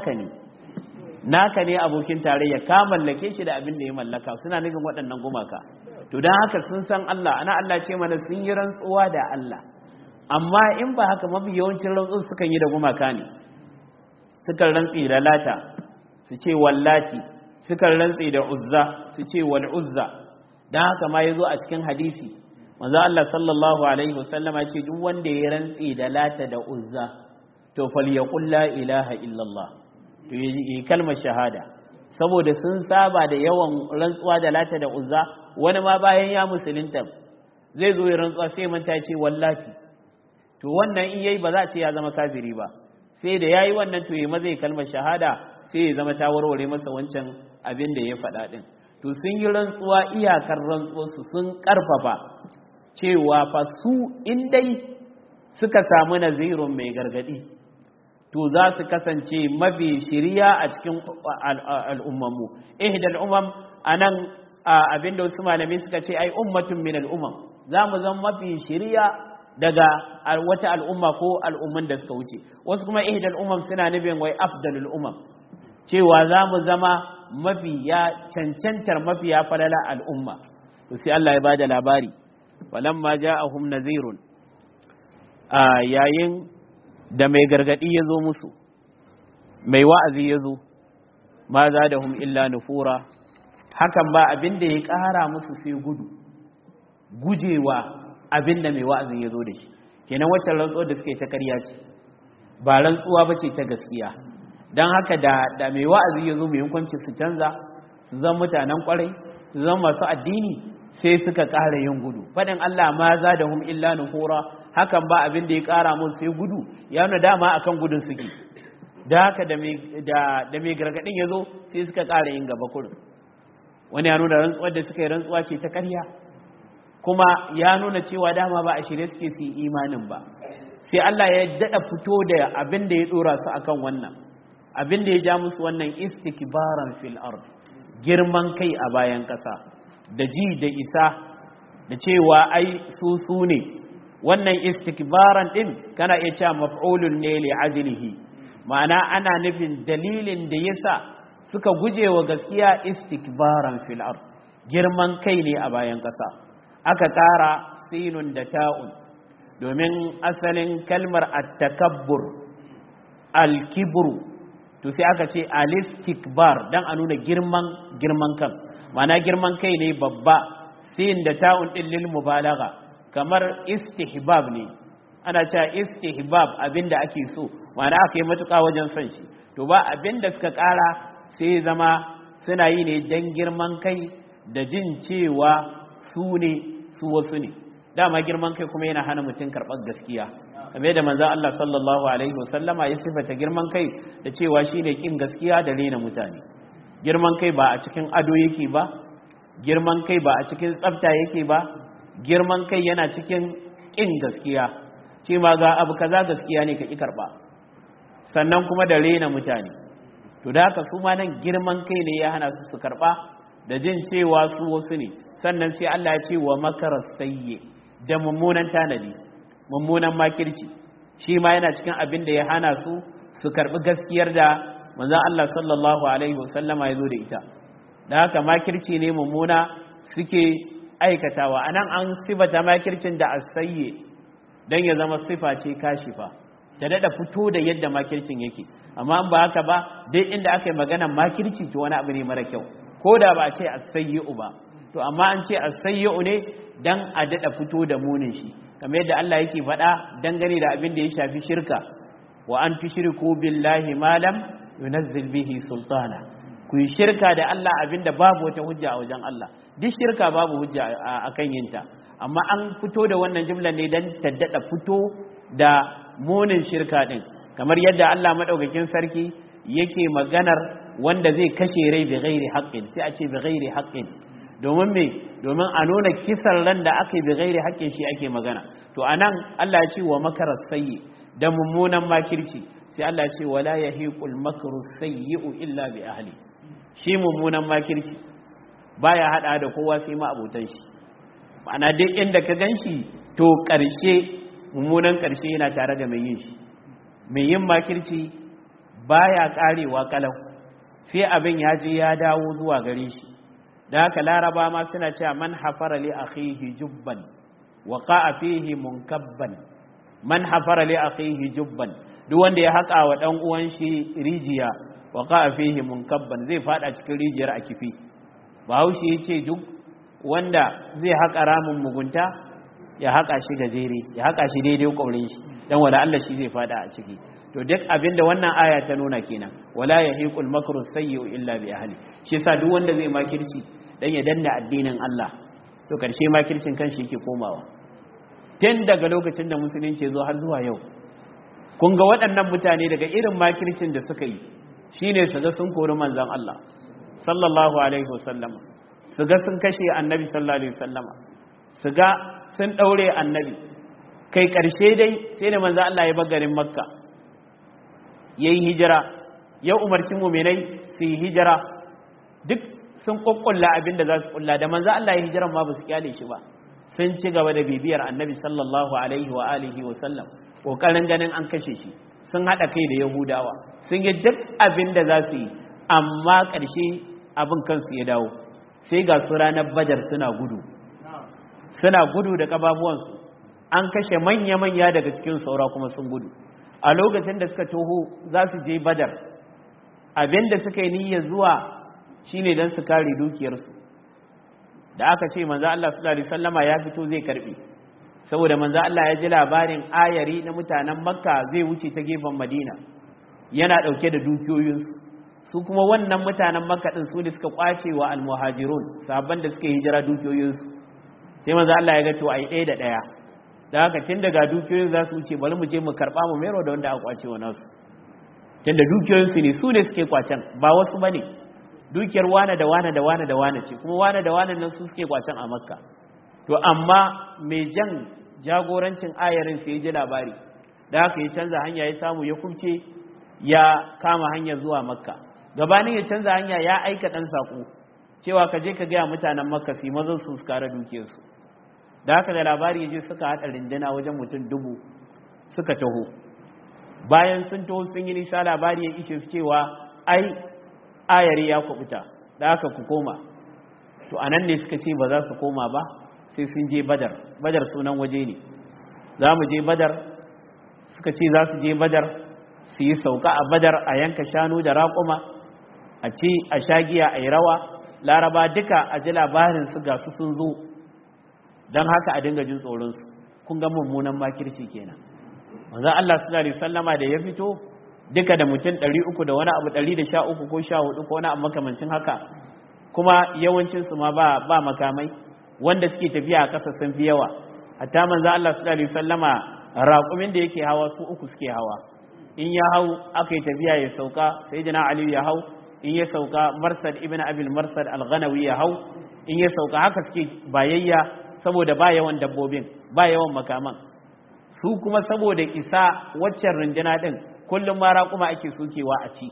naka ne abokin tarayya, ka mallake shi da abin da ya mallaka. suna nufin waɗannan gumaka. to dan haka sun san Allah, ana Allah ce mana sun yi rantsuwa da Allah, amma in ba haka mafi yawancin rantsuwa sukan yi da gumaka ne. sukan rantsi da lata su ce wallati, sukan rantsi da uzza su ce wal uzza. dan haka ma yazo a cikin hadisi manzo Allah sallallahu alaihi wasallama ce duk wanda ya rantsi da lata da uzza to falyaqul la ilaha illallah, to yi kalmar shahada, saboda sun saba da yawan rantsuwa da lata da uzza. wani ma bayan ya musulunta zai zo ya rantsuwa sai manta ce wallati, to wannan in yayi ba za a ce ya zama kafiri ba, sai da yayi wannan to yayi mazai kalmar shahada, sai ya zama ta warware masa wancan abin da ya faɗa din. to sun yi rantsuwa iyakar rantsuwarsu, sun karfafa cewa fa su in dai suka samu nazirun mai gargadi to za su kasance mafi shiriya a cikin al'ummanmu. ihdal umam anan abinda wasu malami suka ce ai ummatun min al'umam, za mu zama mafi shiriya daga wata al'umma ko al'umman da suka wuce. wasu kuma ihdal umam suna nufin wai afdalul umam, cewa za mu zama cancantar mafiya falala al'umma. to sai Allah ya bada labari, walamma ja'ahum nazirun, yayin da mai gargadi ya zo musu, mai wa'azi ya zo, ma za da hum illa nufura, hakan ba abin da ya ƙara musu sai gujewa abin da mai wa'azi ya zo da shi. kenan wacce rantsuwa da suke ta ƙarya ce, ba rantsuwa ba ce ta gaskiya. don haka da mai wa'azi ya zo mai yankunci su canza, su zama mutanen ƙwarai, su zama masu addini, sai suka ƙara yin gudu. faɗin Allah ma za da hum illa nufura, hakan ba abin da ya ƙara mun sai gudu, ya nuna dama akan gudun suke. da haka da mai gargaɗin ya zo sai suka ƙara yin gaba kurin. wani ya nuna rantsuwar da suka yi rantsuwa ce ta ƙarya, kuma ya nuna cewa dama ba a shirye suke su yi imanin ba. sai Allah ya daɗa fito da abin da ya ɗora su akan wannan, abin da ya ja musu wannan istikbaran fil ard, girman kai a bayan ƙasa, da ji da isa da cewa ai su ne. wannan istikbaran din kana iya cewa maf'ulun ne li ajlihi, ma'ana ana nufin dalilin da yasa suka gujewa gaskiya istikbaran fil ard, girman kai ne a bayan ƙasa. aka ƙara sinun da ta'un domin asalin kalmar at-takabbur al-kibru, to sai aka ce al-istikbar dan a nuna girman kan, ma'ana girman kai ne babba. sin da ta'un din lil mubalagha, kamar istihbab ne, ana cewa istihbab abinda ake so, ma'ana aka yi matuƙa wajen son shi. to ba abinda suka ƙara sai zama suna yi ne dan girman kai da jin cewa su wasu ne. dama girman kai kuma yana hana mutum karɓar gaskiya, kamar da manzo Allah sallallahu alaihi wasallama ya sifata girman kai da cewa shine kin gaskiya da rena mutane. girman kai ba a cikin ado yake ba, girman kai ba a cikin tsafta yake ba, girman kai yana cikin kin gaskiya, ce ma ga abu kaza gaskiya ne ka ki karba, sannan kuma da rena mutane. to da haka su ma nan girman kai ne ya hana su karba da jin cewa su wasu ne. sannan sai Allah ya ce wa makarar sayye, da mummunan tanadi, mummunan makirci, shi ma yana cikin abin da ya hana su su karbi gaskiyar da manzon Allah sallallahu alaihi wasallama ya zo da ita. Da haka makirci ne mummuna suke aikatawa. Anan an sifata makircin da asayye dan ya zama sifa ce kashifa, ta dada fito da yadda makircin yake. Amma an ba haka ba, dai inda aka yi magana makirci to wani abu ne mara kyau, ko da ba a ce asayyi'u ba. To amma an ce asayyi'u ne dan a dada fito da munin shi, kamar yadda Allah yake faɗa dangane da abin da ya shafi shirka, wa an tushriku billahi ma lam yunazzil bihi sultana. Ku yi shirka da Allah abinda babu wata hujja a wajen Allah. Duk shirka babu hujja akan yinta, amma an fito da wannan jimlar ne dan ta dada fito da munin shirka din, kamar yadda Allah madaukakin sarki yake maganar wanda zai kashe rai bi ghairi haqqin, sai a ce bi ghairi haqqin. Domin me? Domin a nuna kisan ran da aka yi bi ghairi haqqin shi ake magana. To anan Allah ya ce wa makaras sayyi, da mummunan makirci, sai Allah ya ce wala yahiqul makru sayyi'u illa bi ahli. Shi mummunan makirci baya hada da kowa sai ma abutan shi. Ma'ana duk inda ka ganshi to karshe mummunan karshe yana tare da mai yin shi. Mai yin makirci baya karewa kalau, sai abin ya je ya dawo zuwa gare shi. Da haka Laraba ma suna cewa man hafara li akhihi jubban waqa'a fihi munkabban. Man hafara li akhihi jubban, duk wanda ya haka wa dan uwan shi rijiya, waqa'a fihi munkabban, zai fada cikin rijiyar a kifi. Bahaushe yace duk wanda zai haka ramin mugunta ya haka shi gajere, ya haka shi daidai kwaurin shi, dan wala Allah shi zai fada a ciki. To duk abinda wannan aya ta nuna kenan, wala yahiqul makru sayyi'u illa bi ahli. Shi yasa duk wanda zai makirci dan ya danna addinin Allah, to karshe makircin kanshi yake komawa. Tun daga lokacin da musulunci zo har zuwa yau, kun ga waɗannan mutane daga irin makircin da suka yi shine su ga sun kori manzon Allah sallallahu alaihi wasallam, su ga sun kashe annabi sallallahu alaihi wasallam, su ga sun daure annabi. Kai karshe dai sai da manzon Allah ya bar garin Makka, yayi hijira, ya umarci mu'minai su yi hijira. Duk sun kokkulla abin da za su kulla, da manzon Allah ya hijiran ma ba su kyale shi ba, sun ci gaba da bibiyar annabi sallallahu alaihi wa alihi wasallam, kokarin ganin an kashe shi. Sun hada kai da Yahudawa, sun yi duk abin da za su yi, amma ƙarshe abin kansu ya dawo. Sai ga su ranar Badar suna gudu da kababuwansu, an kashe manya-manya daga cikin saura kuma sun gudu. A lokacin da suka toho za su je Badar, abin da suka yi niyyar zuwa shine don su kare dukiyarsu. Da aka ce manzo Allah sallallahu alaihi wasallama ya fito zai karbi, saboda manzo Allah ya ji labarin ayari na mutanen Makka zai wuce ta gefen Madina, yana dauke da dukiyoyinsu. Su kuma wannan mutanen Makka din su ne suka kwace wa almuhajirun, sahabban da suka hijira, dukiyoyinsu. Sai manzo Allah ya ga to ai ɗaya da ɗaya, da haka tun daga dukiyoyin za su wuce, bari mu je mu karba mu mero da wanda aka kwace wa nasu. Tunda dukiyoyinsu ne, su ne suke kwacen, ba wasu bane. Dukiyar wane da wane da wane da wane ce, kuma wane da wane nan su suke kwacen a Makka. To amma mai jan jagorancin ayarin sai ya ji labari, da haka ya canza hanya, ya samu ya kubce, ya kama hanyar zuwa Makka. Gabanin ya canza hanya ya aika dan sako cewa ka je ka ga mutanen Makka su mazan su kare dukiyarsu. Da haka da labari ya je suka hada rinduna wajen mutum 1000 suka taho. Bayan sun taho sun yi nisa, labari ya ishe su cewa ai ayari ya kubuta, da haka ku koma. To anan ne suka ce ba za su koma ba sai sun je Badar. Badar sunan waje ne. Za mu je Badar, suka ce za su je Badar su yi sauka a Badar, a yanka shanu da raƙuma, a ci a shagiya a yi rawa. Laraba duka a ji labarin su ga su sun zo, don haka a dinga jin tsoronsu. Kun ga mummunan makirci kenan. Manzon Allah sallallahu alaihi wasallama da ya fito duka da mutum 300 da wani abu, 113 ko 14 ko wani abu makamancin haka, kuma yawancinsu ma ba makamai, wanda suke tafiya a ƙasa sun fi yawa. Hatta manzo Allah sallallahu alaihi wasallama raƙumin da yake hawa su 3 suke hawa. In ya hau aka yi tafiya ya sauka, sayyidina Ali ya hau. In ya sauka, Marsad ibn Abil Marsad al-Ghanawi ya hau. In ya sauka, haka suke bayayya, saboda ba yawan dabbobin, ba yawan makaman. Su kuma saboda isa waccan rundunar din, kullum ma raƙuma ake sokewa a ci.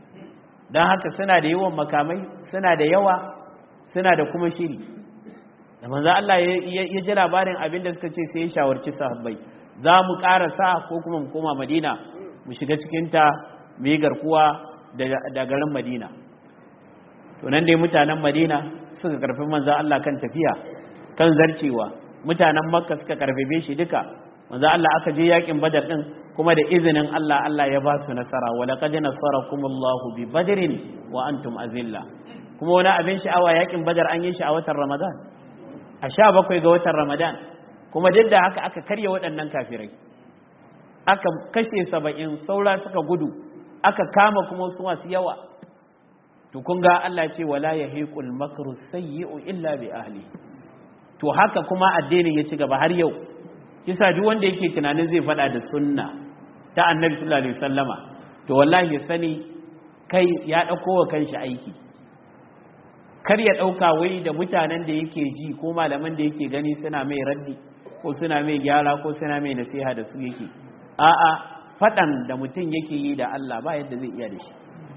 Don haka suna da yawan makamai, suna da yawa, suna da kuma shiri. Da manzo Allah ya ji labarin abin da suka ce, sai ya shawarci sahabbai, za mu ƙarasa ko kuma mu koma Madina mu shiga cikinta mai garkuwa da garin Madina. To nan dai mutanen Madina suka karfi manzon Allah kan tafiya kan zarcewa, mutanen Makka suka karfafe shi duka. manzon Allah aka je yakin Badar din kuma da izinin Allah, Allah ya ba su nasara. Wa laqad nasarakumullahu bi badrin wa antum azilla. Kuma wani abin sha'awa, yakin Badar an yi shi a watan Ramadan, a 17 ga watan Ramadan, kuma duk da haka aka karya waɗannan kafirai, aka kashe 70, saura suka gudu, aka kama kuma su masu yawa. To kun ga Allah ce wala yahiqul makru sayyi'u illa bi ahli. To haka kuma addinin ya ci gaba har yau. Kisa duk wanda yake tunanin zai fada da sunna ta Annabi sallallahu alaihi wasallama, to wallahi ya sani kai ya dauko wa kanshi aiki. Kar ya dauka wai da mutanen da yake ji ko malaman da yake gani suna mai raddi ko suna mai gyara ko suna mai nasiha da su yake. A'a, fadan da mutum yake yi da Allah ba yadda zai iya da shi.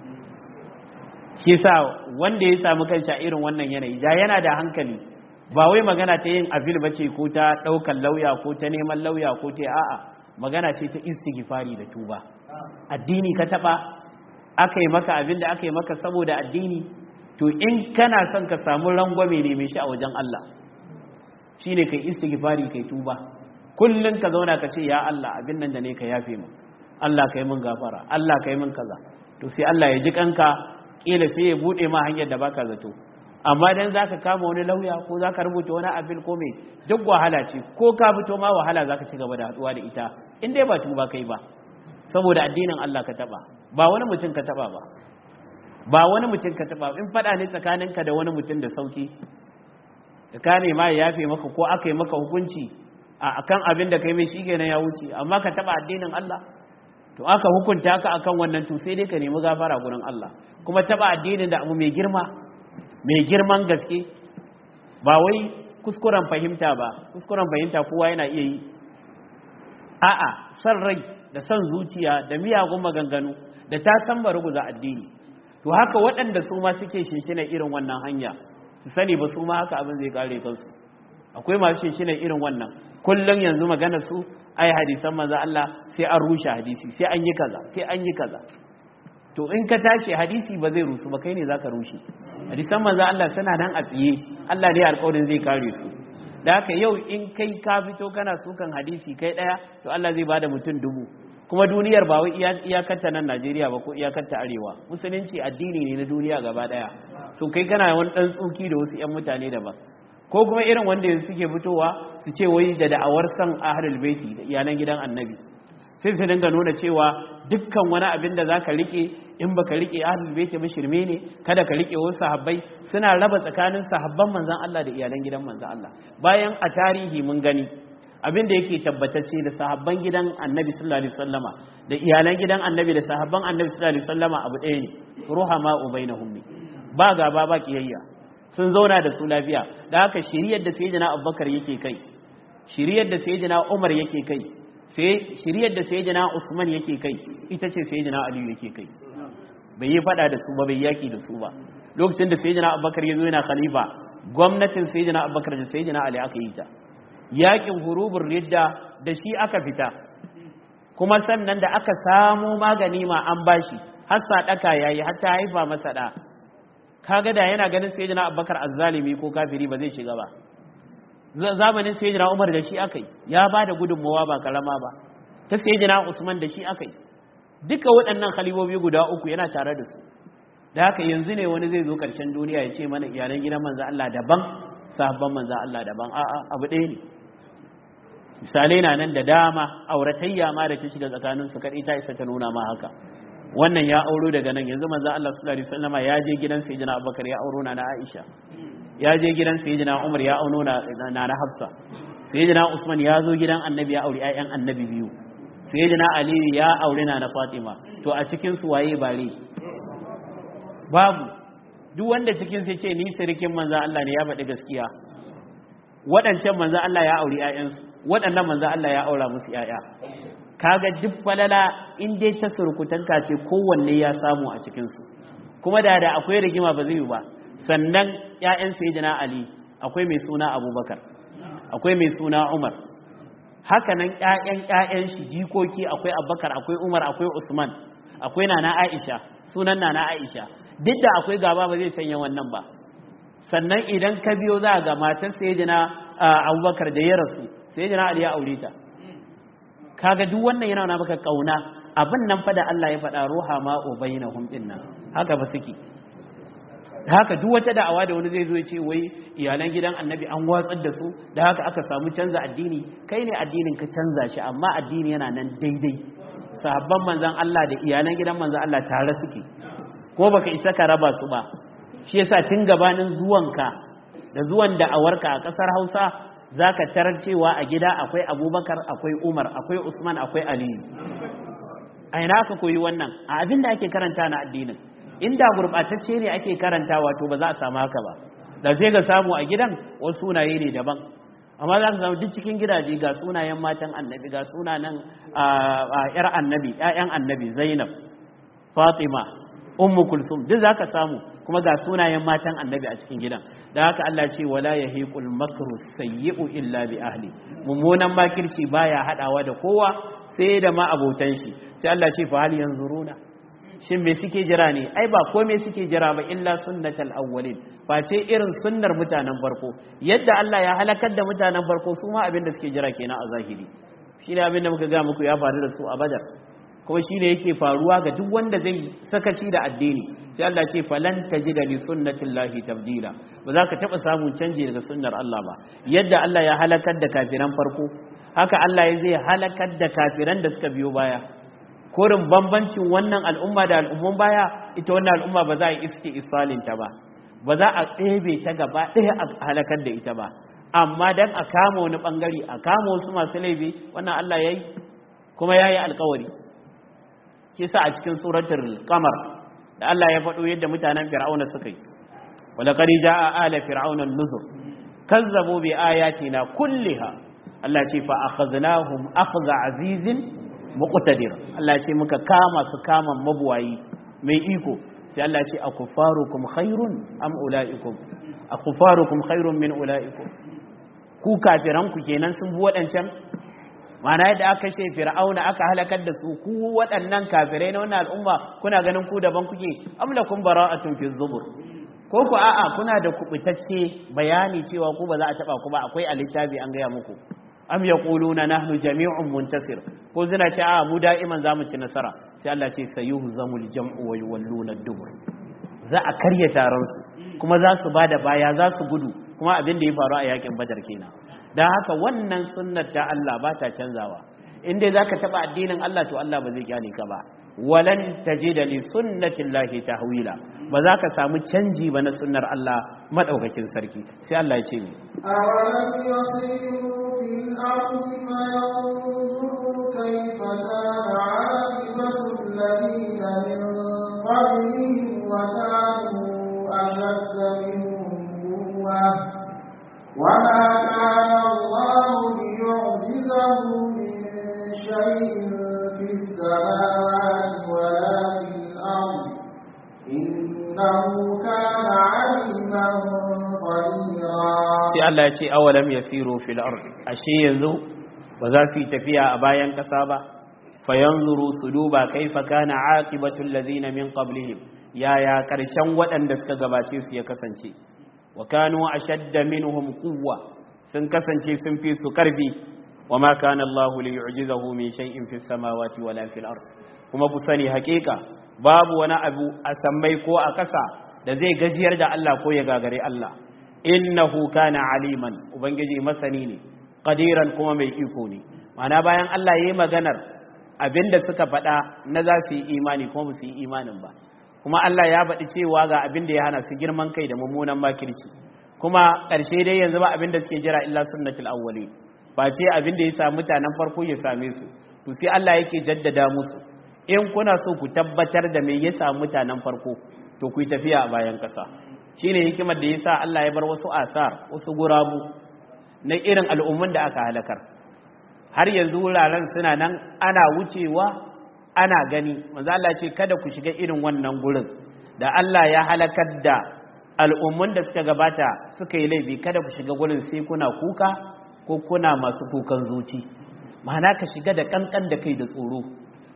Shi yasa wanda ya samu kanshi a irin wannan yanayi, da yana da hankali, ba wai magana ta yin afil bace ko ta daukan lauya ko ta neman lauya ko ta a'a, magana ce ta istighfari da tuba. Addini ka taba, aka yi maka abin da aka yi maka saboda addini, to in kana son ka samu rangwame ne mai shi a wajen Allah, shine kai istighfari kai tuba. Kullun ka zauna ka ce ya Allah abin nan da ne ka yafe mu, Allah kai mun gafara, Allah kai mun kaza. To sai Allah ya ji kanka, kila sai ya bude ma hanyar da baka zato. Amma dan zaka kama wani lauya ko zaka rubuta wani abin ko me, duk wahala ce, ko ka fito ma wahala zaka ci gaba da haduwa da ita in dai ba tuba kai ba, saboda addinin Allah ka taba, ba wani mutum ka taba ba, ba wani mutum ka taba. In fada ne tsakaninka da wani mutum da sauki, da ka ne ma ya yafe maka ko aka yi maka hukunci akan abin da kai mai shi kenan ya wuce. Amma ka taba addinin Allah, to aka hukunta ka akan wannan, to sai dai ka nemi gafara gurin Allah. Kuma taba addinin da abu mai girma, mai girman gaske, ba wai kuskuren fahimta ba. Kuskuren fahimta kowa yana iya yi, a'a san rai da san zuciya da miyagun maganganu da ta san baruguza addini. To haka waɗanda su ma suke shinshina irin wannan hanya, su sani ba su ma haka abin zai kare kansu. Akwai masu shinshina irin wannan, kullum yanzu magana su ai hadisan manzo Allah sai an rushe hadisi, sai an yi kaza, sai an yi kaza. To in ka tashi hadisi ba zai rusu ba, kai ne zaka rushe. Hadisan manzo Allah suna nan a tsiye, Allah ne alƙawarin zai kare su. Da haka yau in kai ka fito kana sukan hadisi kai daya, to Allah zai bada mutum 1000. Kuma duniyar ba wai iyakarta nan Najeriya ba ko iyakarta arewa. Musulunci addini ne na duniya gaba daya. So kai kana wani dan tsuki da wasu ƴan mutane daban. Ko kuma irin wanda yanzu suke fitowa su ce wai da da'awar san ahlul baiti da iyalan gidan annabi, sai su dinga nuna cewa dukkan wani abin da zaka rike, in baka rike ahlul baiti ba shirme ne, kada ka rike wasu sahabbai. Suna raba tsakanin sahabban manzon Allah da iyalan gidan manzon Allah, bayan a tarihi mun gani abin da yake tabbatacce da sahabban gidan annabi sallallahu alaihi wasallama da iyalan gidan annabi da sahabban annabi sallallahu alaihi wasallama abu ɗaya ne, ruhama ubainahum ne, ba gaba ba kiyayya, sun zauna da su lafiya. Da haka shiriyar da sayyidina Abubakar yake kai, shiriyar da sayyidina Umar yake kai, sai shiriyar da sayyidina Usman yake kai, ita ce sayyidina Ali yake kai. Bai yi fada da su ba, bai yaki da su ba. Lokacin da sayyidina Abubakar ya zo yana khalifa, gwamnatin sayyidina Abubakar da sayyidina Ali aka yi ta. Yakin hurubur ridda da shi aka fita, kuma sannan da aka samu magani ma an bashi, har sadaka yayi, har ta haifa masa da. Kaga da yana ganin sayyidina Abubakar azzalimi ko kafiri ba zai shiga ba. Zamanin sayyidina Umar da shi akai, ya bada gudunmawa ba karama ba. Ta sayyidina Usman da shi akai. Duka waɗannan khalifofi guda uku yana tare da su. Da haka yanzu ne wani zai zo ƙarshen duniya ya ce mana iyalan gidan manzo Allah daban, sahabban manzo Allah daban. A'a, abu ɗaya ne. Misalai na nan da dama, auratayya ma da ta shiga tsakanin su kadai ta isa ta nuna ma haka. Wannan ya auro daga nan, yanzu manzo Allah sallallahu alaihi wasallama ya je gidan sayyidina Abubakar ya auro na Aisha, ya je gidan sayyidina Umar ya auno na Hafsa, sayyidina Usman ya zo gidan Annabi ya auri ƴaƴan Annabi biyu, sayyidina Ali ya aure na Fatima. To a cikin su waye bare? Babu. Duk wanda cikin sai ce ni sirikin manzo Allah ne ya faɗi gaskiya. Waɗancan manzo Allah ya auri ƴaƴansu, waɗannan manzo Allah ya aura musu ƴaƴa. Kaga duk falala in dai ta surkutanka ce kowanne ya samu a cikinsu. Kuma da akwai rigima ba zai yi ba. Sannan ƴaƴan sayyidina Ali akwai mai suna Abubakar, akwai mai suna Umar. Haka nan ƴaƴan shi jikoki akwai Abubakar, akwai Umar, akwai Usman. akwai nana Aisha sunan nana Aisha duk da akwai gaba ba zai sanya wannan ba. Sannan idan ka biyo za ga matar sayyidina Abubakar da ya rasu sayyidina Ali ya aure ta. Kaga duk wannan yana nuna maka kauna abin nan fa da Allah ya faɗa ruha ma ubainahum dinnan haka ba suke. Haka duk wata da'awa da wani zai zo ya ce wai iyalan gidan annabi an watsar da su da haka aka samu canza addini, kai ne addinin ka canza shi amma addini yana nan daidai. Sahabban manzon Allah da iyalan gidan manzon Allah tare suke ko baka isa ka raba su ba. Shi yasa tun gabanin zuwanka da zuwan da'awarka a kasar Hausa zaka tarar cewa a gida akwai Abubakar, akwai Umar, akwai Usman, akwai Ali. A ina aka koyi wannan? A abin da ake karanta na addinin. Inda gurbatacce ne ake karanta wato ba za a samu haka ba. Da sai ga samu a gidan wasu sunaye ne daban. Amma za ka samu duk cikin gidaje ga sunayen matan annabi, ga sunanan yar annabi, ƴaƴan annabi, Zainab, Fatima, Ummu Kulsum, duk za ka samu kuma ga sunayen matan annabi a cikin gidan. Da haka Allah ce wala yahiqul makru sayyi'u illa bi ahli. Mummunan makirci baya hadawa da kowa sai da ma abotan shi. Sai Allah ce fa hal yanzuruna, shin me suke jira ne? Ai ba komai suke jira ba illa sunnatal awwalin, face irin sunnar mutanen farko. Yadda Allah ya halakar da mutanen farko su ma abin da suke jira kenan a zahiri. Shine abin da muka ga muku ya faru da su a Badar, kuma shine yake faruwa ga duk wanda zai sakaci da addini. Sai Allah ce falan tajida li sunnatillahi tabdila, ba za ka taba samun canji daga sunnar Allah ba. Yadda Allah ya halakar da kafiran farko, haka Allah ya zai halakar da kafiran da suka biyo baya. Korin bambancin wannan al'umma da al'umman baya, ita wannan al'umma ba za a iske isalinta ba, ba za a ɗebe ta gaba ɗaya a halakar da ita ba, amma dan a kama wani ɓangare, a kama wasu masu laifi, wannan Allah ya yi kuma ya yi alkawari. Kisa a cikin suratul Qamar da Allah ya faɗo yadda mutanen Fir'auna suka yi, wala qad jaa ala fir'auna an-nuzur kazzabu bi ayatina kulliha, Allah ce fa akhadnahum akhza azizin muqtadir. Allah ce muka kama su kama mabuwayi mai iko. Sai Allah ce akufarukum khairun am ulaikum, akufarukum khairun min ulaikum, ku kafiran ku kenan sun bi wadancan. Mana yadda aka kashe Fir'auna aka halakar da su, ku waɗannan kafirai na wannan al'umma kuna ganin ku daban kuke? Am lakum bara'atun fi zubur, ko ku a'a kuna da kubutacce bayani cewa ku ba za a taba ku ba, akwai a littafi an gaya muku. Am yaquluna nahnu jami'un muntasir, ko suna ce a mu da'iman zamu ci nasara. Sai Allah ce sayuhzamul jam'u wa yuwalluna ad-dubur, za a karya taron su kuma za su bada baya, za su gudu, kuma abin da ya faru a yakin Badar kenan. Dan haka wannan sunnar ta Allah ba ta canzawa. In dai zaka taba addinin Allah to Allah ba zai kyale ka ba. Walan tajida li sunnatillahi tahwila, ba za ka samu canji ba na sunnar Allah madaukakin sarki. Sai Allah ya ce ni awalam yasiru fil ardi fayanzuru kayfa kana aqibatu alladhina min qablihim wa kanu ashadda minhum quwwah وما كان الله ليعجزه من شيء في السماوات ولا في الأرض إنه كان عليما قديرا. sai Allah ya ce awalam yasiru fil ard, ashe yanzu ba za su yi tafiya a bayan kasa ba, fayanzuru su duba kaifa kana aqibatu alladhina min qablihim, yaya karshen waɗanda suka gabace su ya kasance. wa kanu ashadda minhum quwwa, sun kasance sun fi su karfi. wa ma kana Allah li yu'jizahu min shay'in fis samawati wala fil ard, kuma ku sani hakika babu wani abu a sammai ko a kasa da zai gajiyar da Allah ko ya gagare Allah. innahu kana aliman, ubangiji masani ne, qadiran kuma mai iko ne. Mana bayan Allah yayi maganar abinda suka faɗa na za su yi imani kuma ba su yi imanin ba, kuma Allah ya faɗi cewa ga abin da ya hana su girman kai da mummunan makirci, kuma ƙarshe dai yanzu ba abin da suke jira illa sunnatul awwali, ba ce abin da ya samu mutanen farko ya same su. To sai Allah yake jaddada musu, in kuna so ku tabbatar da me ya samu mutanen farko to ku yi tafiya a bayan ƙasa. Shine hikimar da yasa Allah ya bar wasu asar, wasu gurabu na irin al'ummun da aka halakar. Har yanzu wuraren suna nan ana wucewa ana gani. Manzo Allah ce kada ku shiga irin wannan gurin da Allah ya halakar da al'ummun da suka gabata suka yi laifi, kada ku shiga gurin sai kuna kuka ko kuna masu kukan zuci. Ma'ana ka shiga da kankan da kai da tsoro,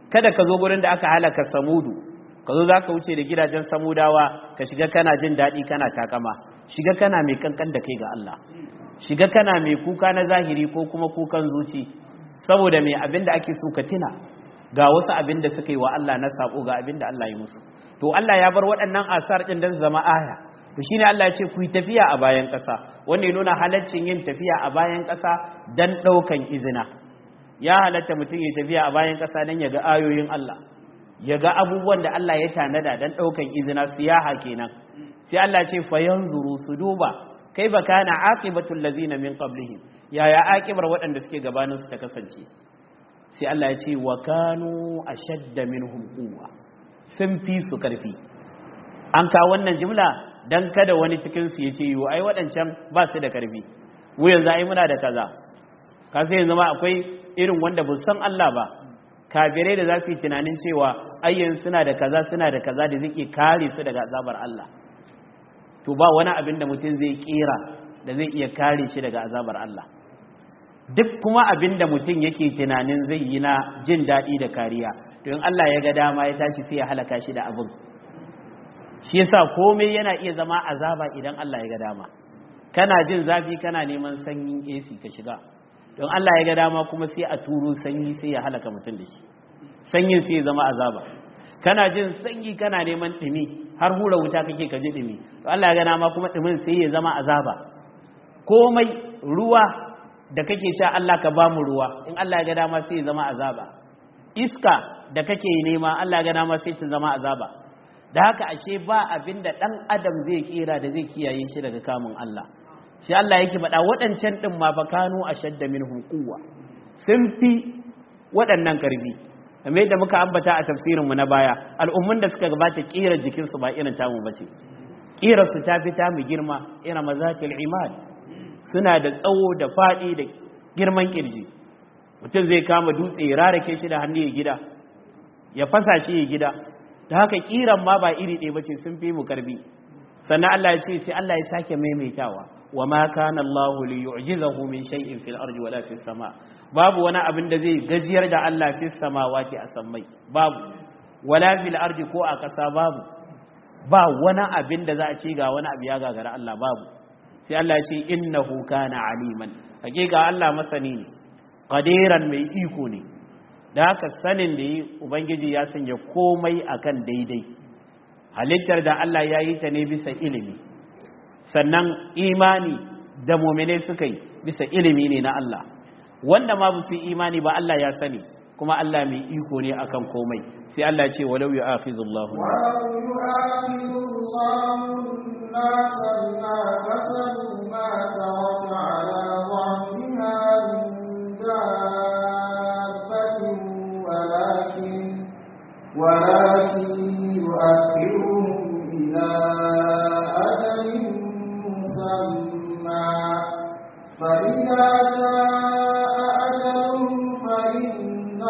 kada ka zo gurin da aka halaka samudu ka zo zaka wuce da gidajen samudawa ka shiga kana jin dadi kana takama, shiga kana mai kankan da kai ga Allah, shiga kana mai kuka na zahiri ko kuma kukan zuci, saboda mai abinda ake so ka tuna ga wasu abinda suka yi wa Allah na sabo ga abinda Allah ya musu. To Allah ya bar waɗannan asar din dan zama aya. To shine Allah ya ce ku yi tafiya a bayan ƙasa, wanda ya nuna halaccin yin tafiya a bayan ƙasa dan ɗaukan izina. Ya halatta mutum ya tafiya a bayan ƙasa dan ya ga ayoyin Allah, ya ga abubuwan da Allah ya tanada dan ɗaukan izina, siyaha kenan. Sai Allah ce fa yanzuru su duba kaifa kana aqibatul ladzina min qablihim, yaya aqibar waɗanda suke gabanin su ta kasance. Sai Allah ya ce wa kanu ashadda minhum quwwa, sun fi su karfi. An ka wannan jimla dan kada wani cikin su yace yo ai waɗancan ba su da karfi, mu yanzu ai muna da kaza. Ka sai yanzu ma akwai irin wanda ba san Allah ba, kafirai da za su yi tunanin cewa ayyan suna da kaza da zai kare su daga azabar Allah. To ba wani abin da mutum zai kera da zai iya kare shi daga azabar Allah. Duk kuma abin da mutum yake tunanin zai yi na jin daɗi da kariya, to in Allah ya ga dama ya tashi sai ya halaka shi da abin. Shi yasa komai yana iya zama azaba idan Allah ya ga dama. Kana jin zafi kana neman sanyin AC ka shiga, don Allah ya ga dama kuma sai a turo sanyi sai ya halaka mutum da shi. Sanyin sai ya zama azaba. Kana jin sanyi kana neman ɗumi, har hura wuta kake ka ji ɗumi, to Allah ya ga dama kuma ɗumin sai ya zama azaba. Komai ruwa da kake cewa Allah ka ba mu ruwa, in Allah ya ga dama sai ya zama azaba. Iska da kake nema Allah ya ga dama sai ta zama azaba. Da haka ashe ba abinda dan adam zai kera da zai kiyaye shi daga kamun Allah. Shi Allah yake faɗa waɗancan din ma fa kanu ashadda minhum quwwa, sun fi waɗannan karfi. Kamar yadda muka ambata a tafsirin mu na baya, al'ummun da suka gabata kera jikin su ba irin tamu bace. Kera su ta fita mu girma, irin mazakil imad. Suna da tsawo da faɗi da girman kirji. Mutum zai kama dutse ya rarake shi da hannu ya gida, ya fasa shi ya gida. Da haka kiran ma ba iri ɗaya bace, sun fi mu karbi. Sannan Allah ya ce sai Allah ya sake maimaitawa, wa ma kana Allah li yu'jizahu min shay'in fil ardi wala fis sama. Babu wani abin da zai gajiyar da Allah fis samawati a sammai, babu, wala fil ardi ko a ƙasa babu. Ba wani abin da za a ce ga wani abu ya gagara Allah, babu. Sai Allah ya ce innahu kana aliman, hakika Allah masani ne, qadiran mai iko ne. Da haka sanin da yi Ubangiji ya sanya komai akan daidai. Halittar da Allah ya yi ta ne bisa ilimi, sannan imani da mu'minai suka yi bisa ilimi ne na Allah. Wanda ma ba su imani ba Allah ya sani, kuma Allah mai iko ne akan komai. Sai Allah ya ce walau yu'akhizullahu ولكن يؤخرهم إلى أجل مسمى فإذا جاء أجلهم فإن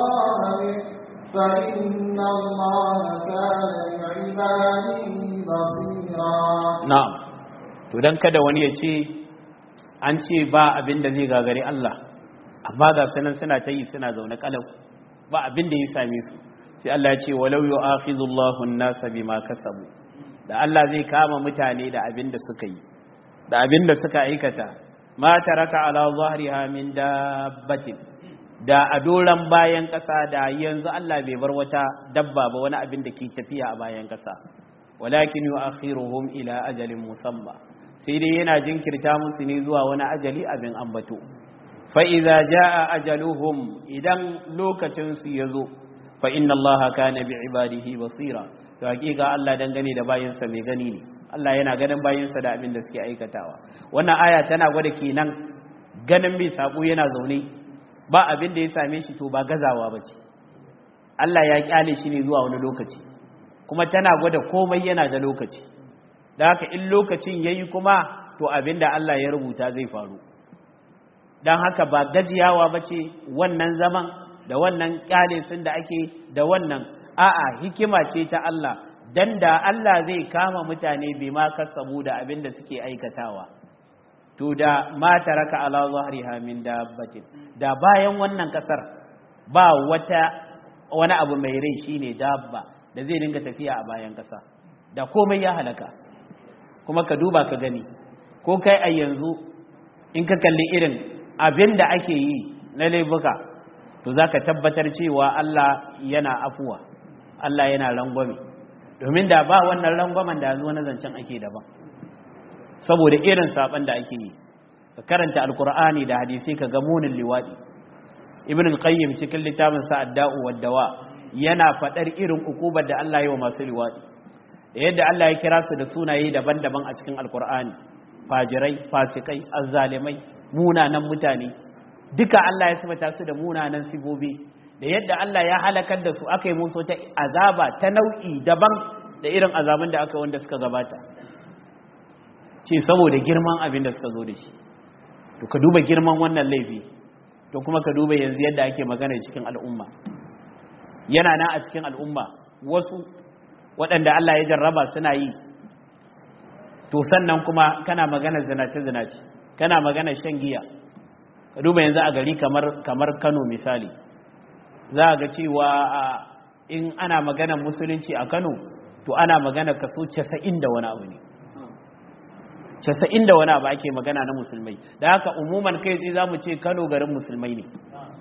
الله كان بعباده بصيرا. نعم. to dan kada wani ya ce an ce ba abin da zai gagare Allah, amma ga sanan suna ta yi suna zaune kalau ba abin da ya same su. Sai Allah ya ce walau yu'akhidullahu an-nasa bima kasabu, da Allah zai kama mutane da abin da suka yi, da abin da suka aikata, ma taraka ala zahriha min dabbatin, da a doran bayan kasa da yanzu Allah bai bar wata dabba ba wani abin da ke tafiya a bayan kasa, walakin yu'akhiruhum ila ajalin musamma, sai dai yana jinkirta musu ne zuwa wani ajali abin ambato. Fa idza jaa ajaluhum, idan lokacin su yazo, fa inna allaha kana bi ibadihi basira, to hakika Allah dangane da bayinsa mai gani ne. Allah yana ganin bayinsa da abin da suke aikatawa. Wannan aya tana gwada kenan ganin mai sabo yana zaune ba abin da ya same shi, to ba gazawa bace. Allah ya kyale shi ne zuwa wani lokaci, kuma tana gwada komai yana da lokaci. Da haka in lokacin yayi kuma to abin da Allah ya rubuta zai faru. Dan haka ba gajiyawa bace wannan zaman da wannan kyale sun da ake da wannan, a'a hikima ce ta Allah, dan da Allah zai kama mutane bai ma kasabu da abin da suke aikatawa, to da ma taraka ala zahriha min dabbatin, da bayan wannan kasar ba wata wani abu mai rai shine dabba da zai dinga tafiya a bayan kasa da komai ya halaka. kuma ka duba ka gani ko kai a yanzu in ka kalli irin abin da ake yi na laifuka to zaka tabbatar cewa Allah yana afuwa, Allah yana rangwame, domin da ba wannan rangwamen da yanzu wani zancen ake daban saboda irin saban da ake yi. ka karanta alkur'ani da hadisi ka ga munin liwadi. ibn al-qayyim cikin littafin sa ad-da'u wad-dawa yana fadar irin ukubar da Allah ya yi wa masu liwadi, da yadda Allah ya kira su da sunaye daban-daban a cikin alkur'ani, fajirai, fasikai, azzalimai, munanan mutane, duka Allah ya sifata su da munanan sibobi, da yadda Allah ya halakar da su aka yi musu ta azaba ta nau'i daban da irin azabin da aka wanda suka gabata, ce saboda girman abin da suka zo da shi. to ka duba girman wannan laifi, to kuma ka duba yanzu yadda ake magana cikin al'umma. yana nan a cikin al'umma wasu waɗanda Allah ya jarraba suna yi, to sannan kuma kana magana zinace-zinace, kana magana shan giya. ka duba yanzu a gari kamar Kano misali, za a ga cewa in ana magana musulunci a Kano to ana magana kaso 90 da wani abu ne, 90 da wani abu ake magana na musulmai. da haka umuman kai tsaye za mu ce Kano garin musulmai ne,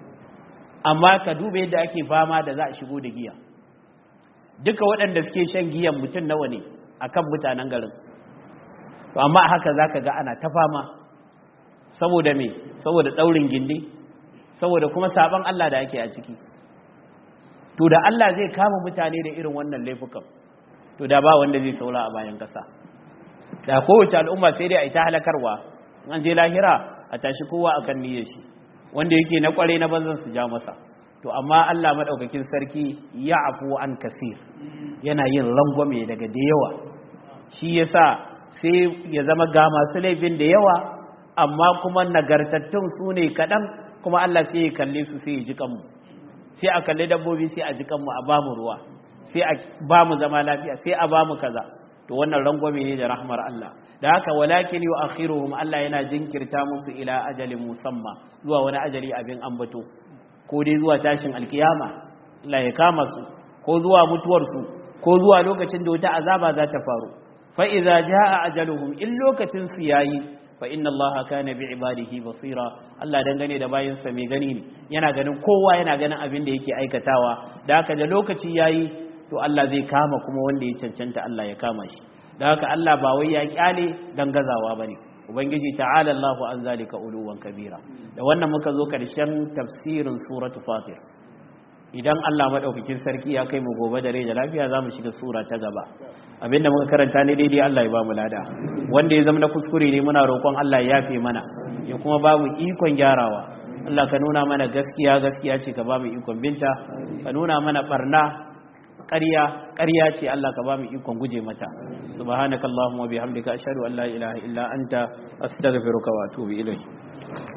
amma ka duba yadda ake fama da za a shigo da giya. duka waɗanda suke shan giyan mutum nawa ne akan mutanen garin, to amma haka za ka ga ana ta fama. saboda me? saboda ɗaurin gindi, saboda kuma sabon Allah da ake a ciki. to da Allah zai kama mutane da irin wannan laifukan, to da ba wanda zai saura a bayan ƙasa. da kowace al'umma sai dai a yi ta halakarwa, an je lahira a tashi kowa akan niyyar shi, wanda yake na kware na banzan su ja masa. to amma Allah madaukakin sarki ya afu an kasir, yana yin rangwame daga da yawa. shi yasa sai ya zama ga masu laifin da yawa, amma kuma nagartattun su ne kaɗan, kuma Allah sai ya kalle su sai ya ji kanmu, sai a kalle dabbobi sai a ji kanmu, a bamu ruwa, sai a bamu zama lafiya, sai a bamu kaza. to wannan rangwame ne da rahmar Allah. da haka walakin yu'akhiruhum, Allah yana jinkirta musu ila ajalin musamma, zuwa wani ajali abin ambato, ko dai zuwa tashin alkiyama Allah ya kama su, ko zuwa mutuwar su, ko zuwa lokacin da wata azaba za ta faru. fa idza jaa ajaluhum, in lokacin su yayi, fa inna Allah kana bi ibadihi basira, Allah dangane da bayin sa mai gani ne, yana ganin kowa, yana ganin abin da yake aikatawa. da haka da lokaci yayi, to Allah zai kama kuma wanda ya cancanta Allah ya kama shi. da haka Allah ba wai ya kyale dan gazawa bane. ubangiji ta'ala Allahu an zalika uluwan kabira. da wannan muka zo karshen tafsirin suratul fatir. idan Allah madaukakin sarki ya kai mu gobe da rai da lafiya zamu shiga sura ta gaba. abinda muka karanta ne daidai Allah ya ba mu lada, wanda ya zama na kuskure ne muna roƙon Allah ya yafe mana, ya kuma ba mu ikon gyarawa. Allah ka nuna mana gaskiya gaskiya ce, ka ba mu ikon binta, ka nuna mana barna ƙarya ce, Allah ka ba mu ikon guje mata. subhanakallahumma wa bihamdika ashhadu an la ilaha illa anta astaghfiruka wa atubu ilayk.